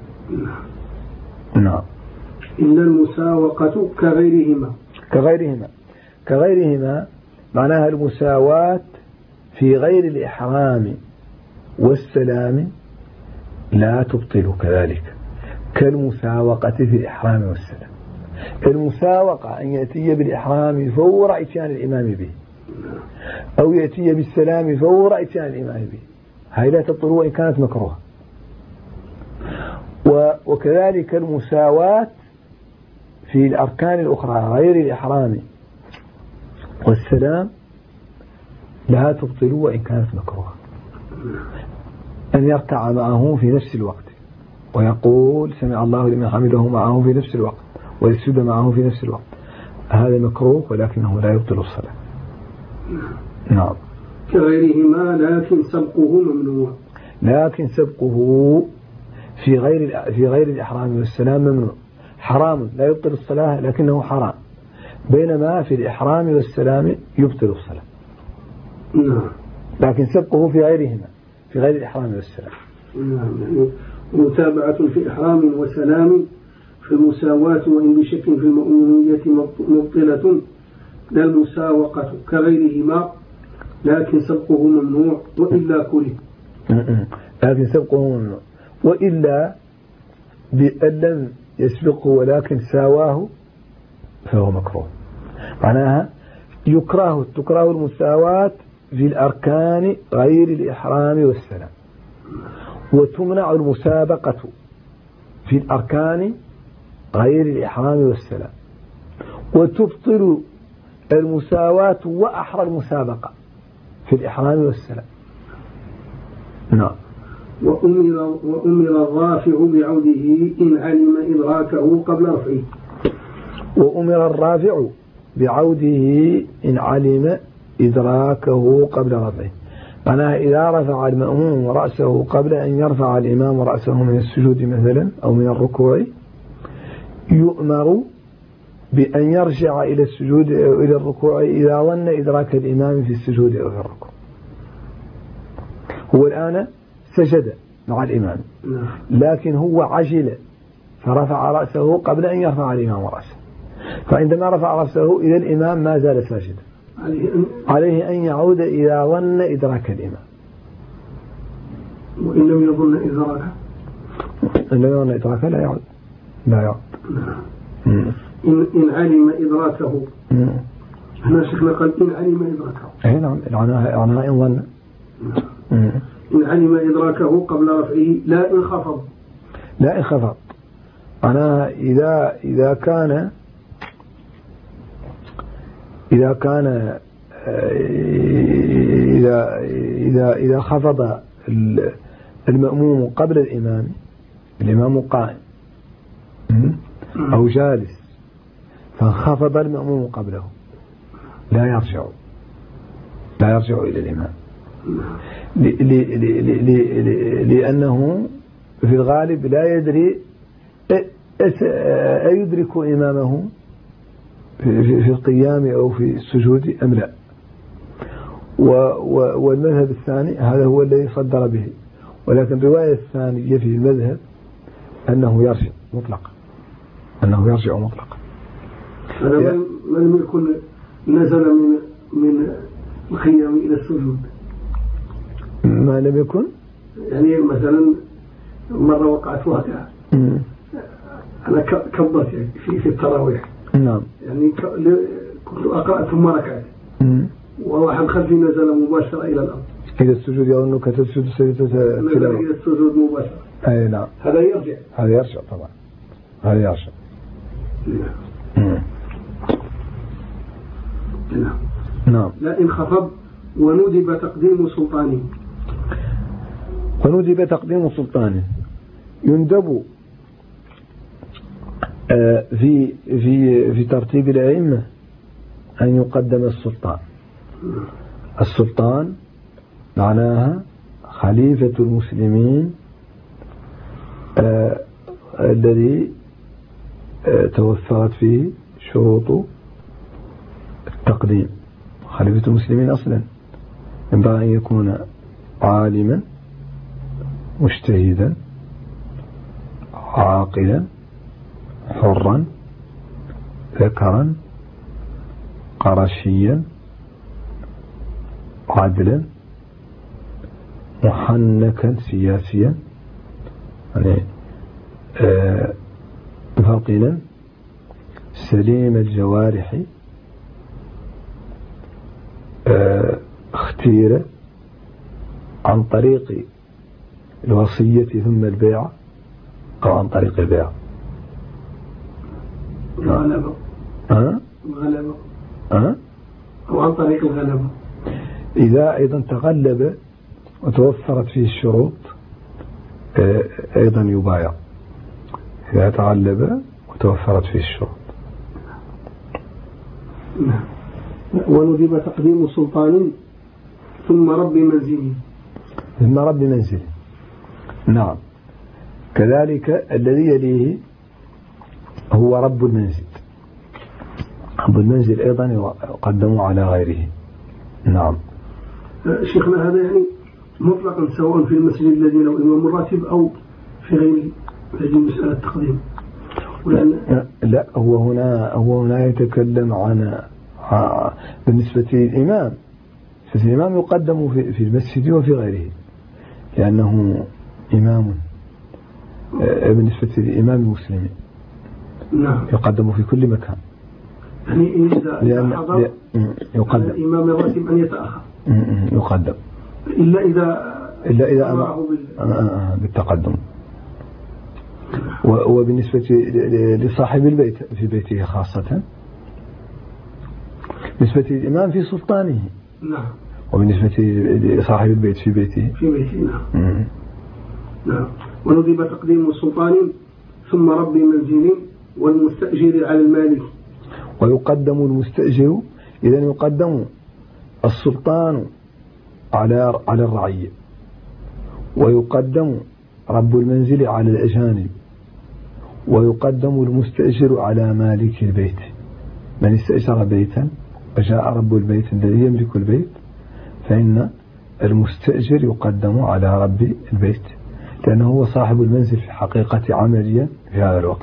نعم. إلا المساوقة كغيرهما كغيرهما كغيرهما معناها المساواة في غير الإحرام والسلام لا تبطل كذلك كالمساوقة في الإحرام والسلام. المساوقة أن يأتي بالإحرام فور إتيان الإمام به أو يأتي بالسلام فور إتيان الإمام به هاي لا تبطل وإن كانت مكروهة. وكذلك المساواة في الأركان الأخرى غير الإحرام والسلام لا تبطل وإن كانت مكروهة. أن يركع معه في نفس الوقت ويقول سمع الله لمن حمده معه في نفس الوقت ويسجد معه في نفس الوقت هذا مكروه ولكنه لا يبطل الصلاة. نعم. كغيرهما لكن سبقه ممنوع. لكن سبقه في غير في غير الإحرام والسلام ممنوع حرام لا يبطل الصلاة لكنه حرام بينما في الإحرام والسلام يبطل الصلاة. نعم. لكن سبقه في غيرهما في غير الإحرام والسلام. نعم. يعني متابعة في إحرام وسلام في المساواة وإن بشك في المؤمنية مبطلة لا المساوقة كغيرهما لكن سبقه ممنوع وإلا كله. لكن سبقه ممنوع وإلا بأن لم يسبقه ولكن ساواه فهو مكروه. معناها يكره تكره المساواة في الأركان غير الإحرام والسلام وتمنع المسابقة في الأركان غير الإحرام والسلام وتبطل المساواة وأحرى المسابقة في الإحرام والسلام. نعم. وأمر, وأمر الرافع بعوده إن علم إدراكه قبل رفعه. وأمر الرافع بعوده إن علم إدراكه قبل رفعه. معناها إذا رفع المأموم رأسه قبل أن يرفع الإمام رأسه من السجود مثلا أو من الركوع يؤمر بأن يرجع إلى السجود أو إلى الركوع إذا ظن إدراك الإمام في السجود أو في الركوع. هو الآن سجد مع الإمام لكن هو عجل فرفع رأسه قبل أن يرفع الإمام رأسه فعندما رفع رأسه إذا الإمام ما زال ساجدا عليه أن يعود إذا ظن إدراك الإمام. وإن لم يظن إدراكه إن لم يظن إدراكه لا يعود لا يعود. إن, إن علم إدراكه هنا شيخنا قال إن علم إدراكه. أي نعم معناها إن ظن. إن علم إدراكه قبل رفعه لا إن خفض. لا إن خفض معناها إذا إذا كان إذا كان إذا إذا إذا خفض المأموم قبل الإمام الإمام قائم أو جالس فانخفض المأموم قبله لا يرجع لا يرجع إلى الإمام لأنه في الغالب لا يدري أيدرك إمامه في القيام أو في السجود أم لا. والمذهب الثاني هذا هو الذي صدر به، ولكن الرواية الثانية في المذهب أنه يرجع مطلقا، أنه يرجع مطلقا. هذا ما لم يكن نزل من من القيام إلى السجود، ما لم يكن يعني مثلا مرة وقعت واقعة أنا كبرت يعني في في التراويح، نعم، يعني كنت أقرأ ثم ركعت وواحد خلفي نزل مباشرة إلى الأرض إلى السجود، يظنك تسجد سجدة تلاوة إلى السجود مباشرة. أي نعم، هذا يرجع، هذا يرجع طبعا، هذا يرجع. نعم. نعم. نعم. لا إن خفض وندب تقديم سلطانه. وندب تقديم سلطانه، يندب في في في ترتيب الأئمة أن يقدم السلطان. السلطان معناها خليفة المسلمين آه الذي آه توفرت فيه شروط التقديم. خليفة المسلمين أصلا ينبغي أن يكون عالما مجتهدا عاقلا حرا ذكرا قرشيا عدلا محنكا سياسيا، يعني آه فطنا سليم الجوارح آه اختير عن طريق الوصية ثم البيع أو عن طريق البيع. الغلبة أه؟ الغلبة أه؟ أو عن طريق الغلبة. إذا أيضا تغلب وتوفرت فيه الشروط أيضا يبايع، إذا تغلب وتوفرت فيه الشروط. وندب تقديم سلطان ثم رب منزله. ثم رب منزله، نعم. كذلك الذي يليه هو رب المنزل. رب المنزل أيضا يقدم على غيره. نعم. شيخنا هذا يعني مطلقا سواء في المسجد الذي له إمام راتب أو في غيره، هذه مسألة تقديم. لا، هو هنا هو هنا يتكلم عن بالنسبة للإمام. فالإمام يقدم في في المسجد وفي غيره لأنه إمام بالنسبة للإمام المسلم. نعم. يقدم في كل مكان. يعني إذا حضر يقدم الإمام الراتب أن يتأخر. يقدم. إلا إذا إلا إذا أمره بالتقدم. وبالنسبة لصاحب البيت في بيته خاصة، بالنسبة للإمام في سلطانه. نعم. وبالنسبة لصاحب البيت في بيته في بيته. نعم. نعم. وندب تقديم سلطان ثم رب منزل والمستأجر على المالك. ويقدم المستأجر، إذا يقدم السلطان على على الرعية، ويقدم رب المنزل على الأجانب، ويقدم المستأجر على مالك البيت. من استأجر بيتا وجاء رب البيت الذي يملك البيت فإن المستأجر يقدم على رب البيت، لأنه هو صاحب المنزل في الحقيقة عمليا في هذا الوقت.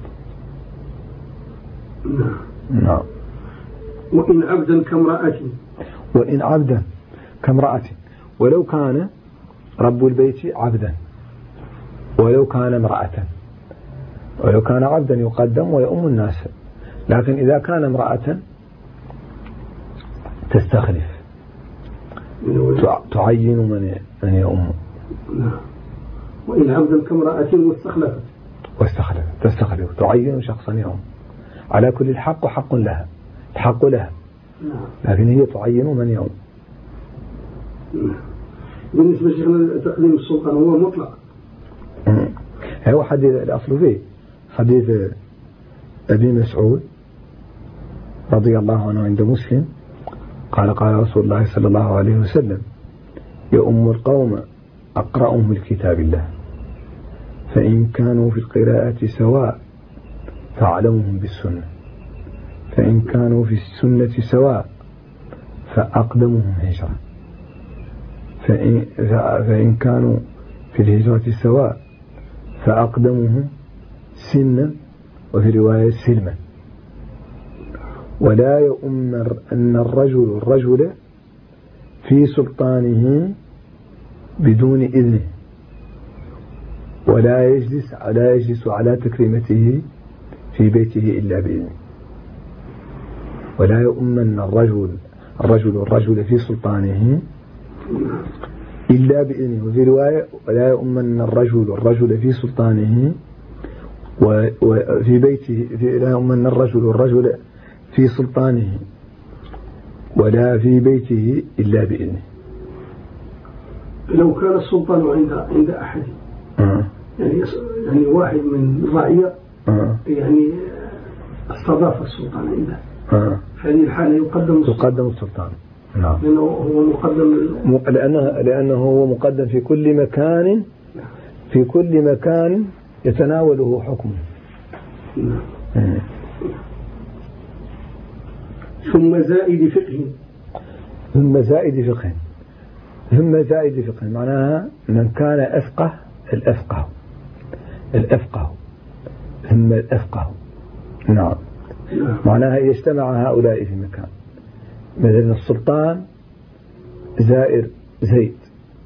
نعم. وإن عبدا كامرأة. وإن عبدا كامرأة، ولو كان رب البيت عبدا، ولو كان امرأة. ولو كان عبدا يقدم ويؤم الناس، لكن إذا كان امرأة تستخلف، تعين من من يؤم. وإن عبدا كامرأة واستخلفت. واستخلفت تستخلف، تعين شخصا يؤم. على كل الحق حق لها، الحق لها، لكن هي تعين من يؤم. بالنسبة لتقديم السلطان هو مطلق. هو حديث الأصل فيه حديث أبي مسعود رضي الله عنه عند مسلم قال قال رسول الله صلى الله عليه وسلم: يؤم القوم أقرأهم لكتاب الله، فإن كانوا في القراءة سواء فأعلمهم بالسنة، فإن كانوا في السنة سواء فأقدمهم هجرة، فإن, فإن كانوا في الهجرة سواء فأقدمهم سنا، وفي رواية سلما. ولا يؤم أن الرجل الرجل في سلطانه بدون إذنه، ولا يجلس ولا يجلس على تكريمته في بيته إلا بإذنه. ولا يؤمن الرجل الرجل الرجل في سلطانه إلا بإذنه، وفي رواية ولا يؤمن الرجل الرجل في سلطانه وفي بيته، لا يؤمن الرجل الرجل في سلطانه ولا في بيته إلا بإذنه. لو كان السلطان عند عند أحد آه. يعني يعني واحد من الرعية آه. يعني استضاف السلطان عنده، آه. في هذه الحالة يقدم السلطان. يقدم السلطان، نعم، لأنه هو مقدم لأنه لأنه هو مقدم في كل مكان، في كل مكان يتناوله حكمه. نعم. آه. ثم زائد فقه ثم زائد فقه ثم زائد فقه معناها من كان أفقه الأفقه الأفقه ثم الأفقه، نعم، معناها يجتمع هؤلاء في مكان. مثلا السلطان زائر زيد،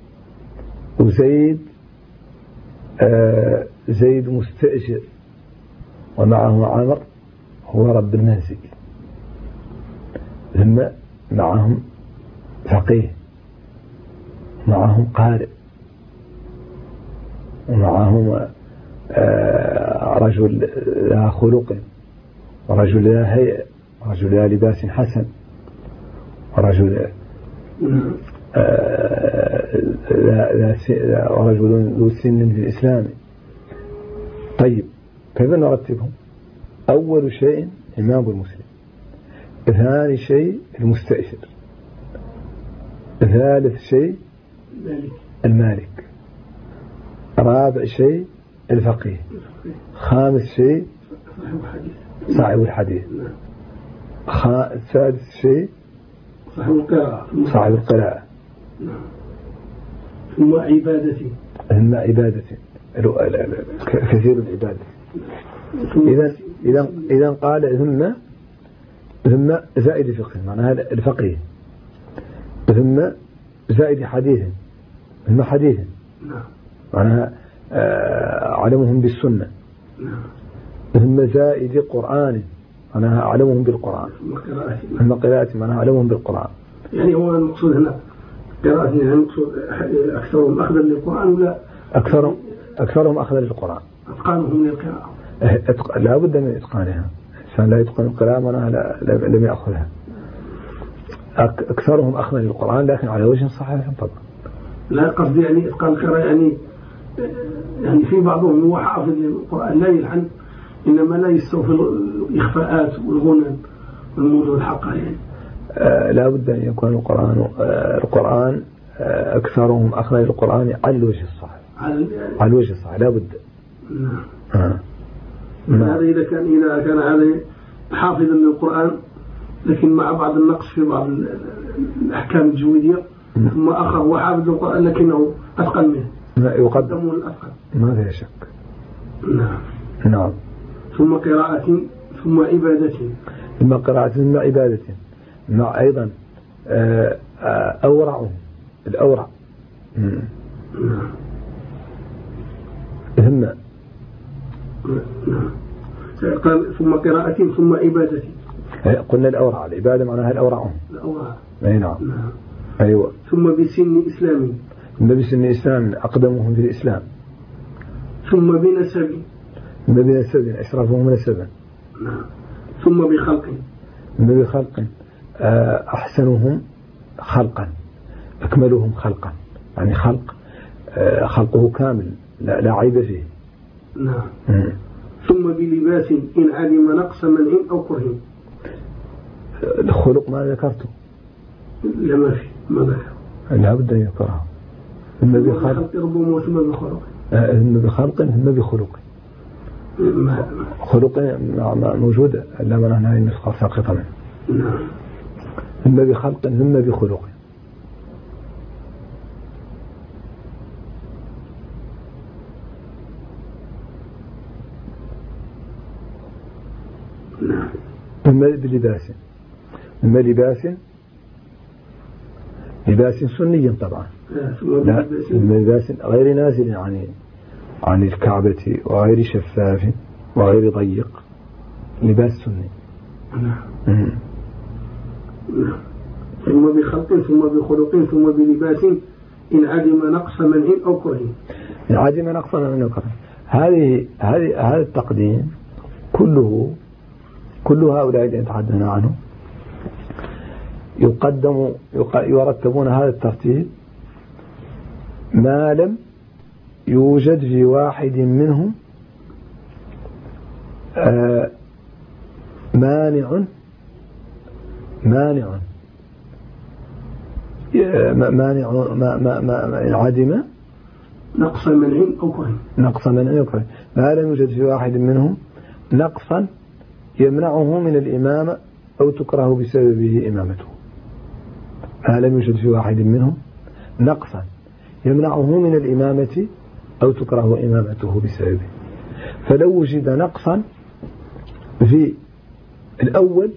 وزيد آه زيد مستأجر، ومعه عمر هو رب المنزل، ثم معهم فقيه، معهم قارئ، ومعهم آه رجل ذا خلق، ورجل ذا هيئة، ورجل ذا لباس حسن، ورجل آه ورجل ذو سن في الإسلام. طيب كيف نرتبهم؟ أول شيء إمام المسلم، ثاني شيء المستأجر، ثالث شيء المالك، رابع شيء الفقيه، خامس شيء صاحب الحديث، سادس شيء صاحب القراءة صاحب القراءة ثم عبادتي ثم عبادتي كثير العبادة. إذا إذا إذا قال ثم ثم زائد فقه معناها الفقيه، ثم زائد حديث ثم حديث معناها علمهم بالسنة، ثم زائد قرآن معناها علمهم بالقرآن، ثم قراءة معناها علمهم بالقرآن. يعني هو المقصود هنا قراءة، يعني المقصود أكثرهم أخذا للقرآن ولا أكثرهم أكثرهم أخذا للقرآن، أتقانهم للقراءة. لا بد من إتقانها، الإنسان لا يتقن القراءة معناها لم يأخذها. أكثرهم أخذا للقرآن لكن على وجه صحيح طبعا. لا قصدي يعني إتقان القراءة، يعني يعني في بعضهم هو حافظ للقرآن لا يلحن، إنما لا يستوفي الإخفاءات والغنى والموضوع الحقة يعني. آه لا بد أن يكون القرآن آه القرآن آه أكثرهم أخذا للقرآن على الوجه الصحيح، على الوجه الصحيح لا بد. نعم. آه. نعم. هذا إذا كان إذا كان هذا حافظا للقرآن لكن مع بعض النقص في بعض الأحكام الجويدية، ثم آخر هو حافظ القرآن لكنه أتقن منه، ما يقدم الأتقن، ما فيها شك. نعم. نعم. ثم قراءة ثم عبادة ثم قراءة ثم عبادة مع أيضا أورعهم الأورع. نعم. ثم نعم. قال ثم قراءة ثم عبادة. قلنا الأورع، العبادة معناها الأورعهم. الأورع. أي نعم. نعم. أيوة. ثم بسن إسلامي. ثم بسن إسلام أقدمهم في الإسلام. ثم بنسب. ثم بنسب أشرفهم نسبا. نعم. ثم بخلق. ثم بخلق أحسنهم خلقا أكملهم خلقا، يعني خلق خلقه كامل لا, لا عيب فيه. نعم. مم. ثم بلباس إن علم نقص منع أو كره. الخلق ما ذكرته لا ما في ما ذكر، لا بد أن يذكرها. إما بخلق ربما وثم بخلق إما بخلق ثم بخلق خلق موجود إلا من هنا النسخة ساقطة منه نعم إما بخلق ثم بخلق نعم إما بلباس إما لباس لباس سني طبعا لا إما لباس غير نازل عن عن الكعبة وغير شفاف وغير ضيق لباس سني نعم ثم بخلق ثم بخلق ثم بلباس إن عدم نقص منع أو كره إن عدم نقص منع أو كره هذه هذه هذا التقديم كله كل هؤلاء الذين تحدثنا عنه يقدم يرتبون هذا الترتيب ما لم يوجد في واحد منهم آه مانع مانع مانع ما ما ما عدم نقص منع أو كره نقص منع أو كره ما لم يوجد في واحد منهم نقصا يمنعه من الإمامة أو تكره بسببه إمامته ما لم يوجد في واحد منهم نقصا يمنعه من الإمامة أو تكره إمامته بسببه فلو وجد نقصا في الأول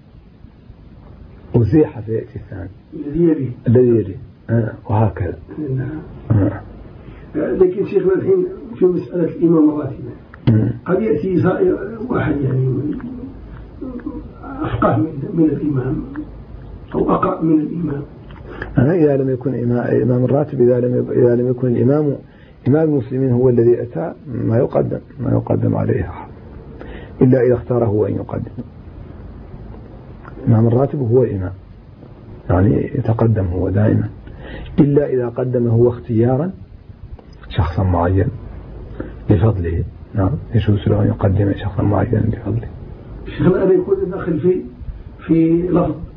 أزيح في يأتي الثاني الذي يليه الذي يليه آه. وهكذا آه. لكن شيخنا الحين في مسألة الإمام الراتبة قد يأتي واحد يعني أفقه من الإمام أو أقرأ من الإمام إذا لم يكن إمام الراتب إذا لم إذا لم يكن الإمام إمام المسلمين هو الذي أتى ما يقدم ما يقدم عليه إلا إذا اختاره أن يقدم إمام الراتب هو إمام يعني يتقدم هو دائما إلا إذا قدم هو اختيارا شخصا معين لفضله نعم يجوز له أن يقدم شخصا معينا لفضله شيخنا هذا يكون داخل في في لفظ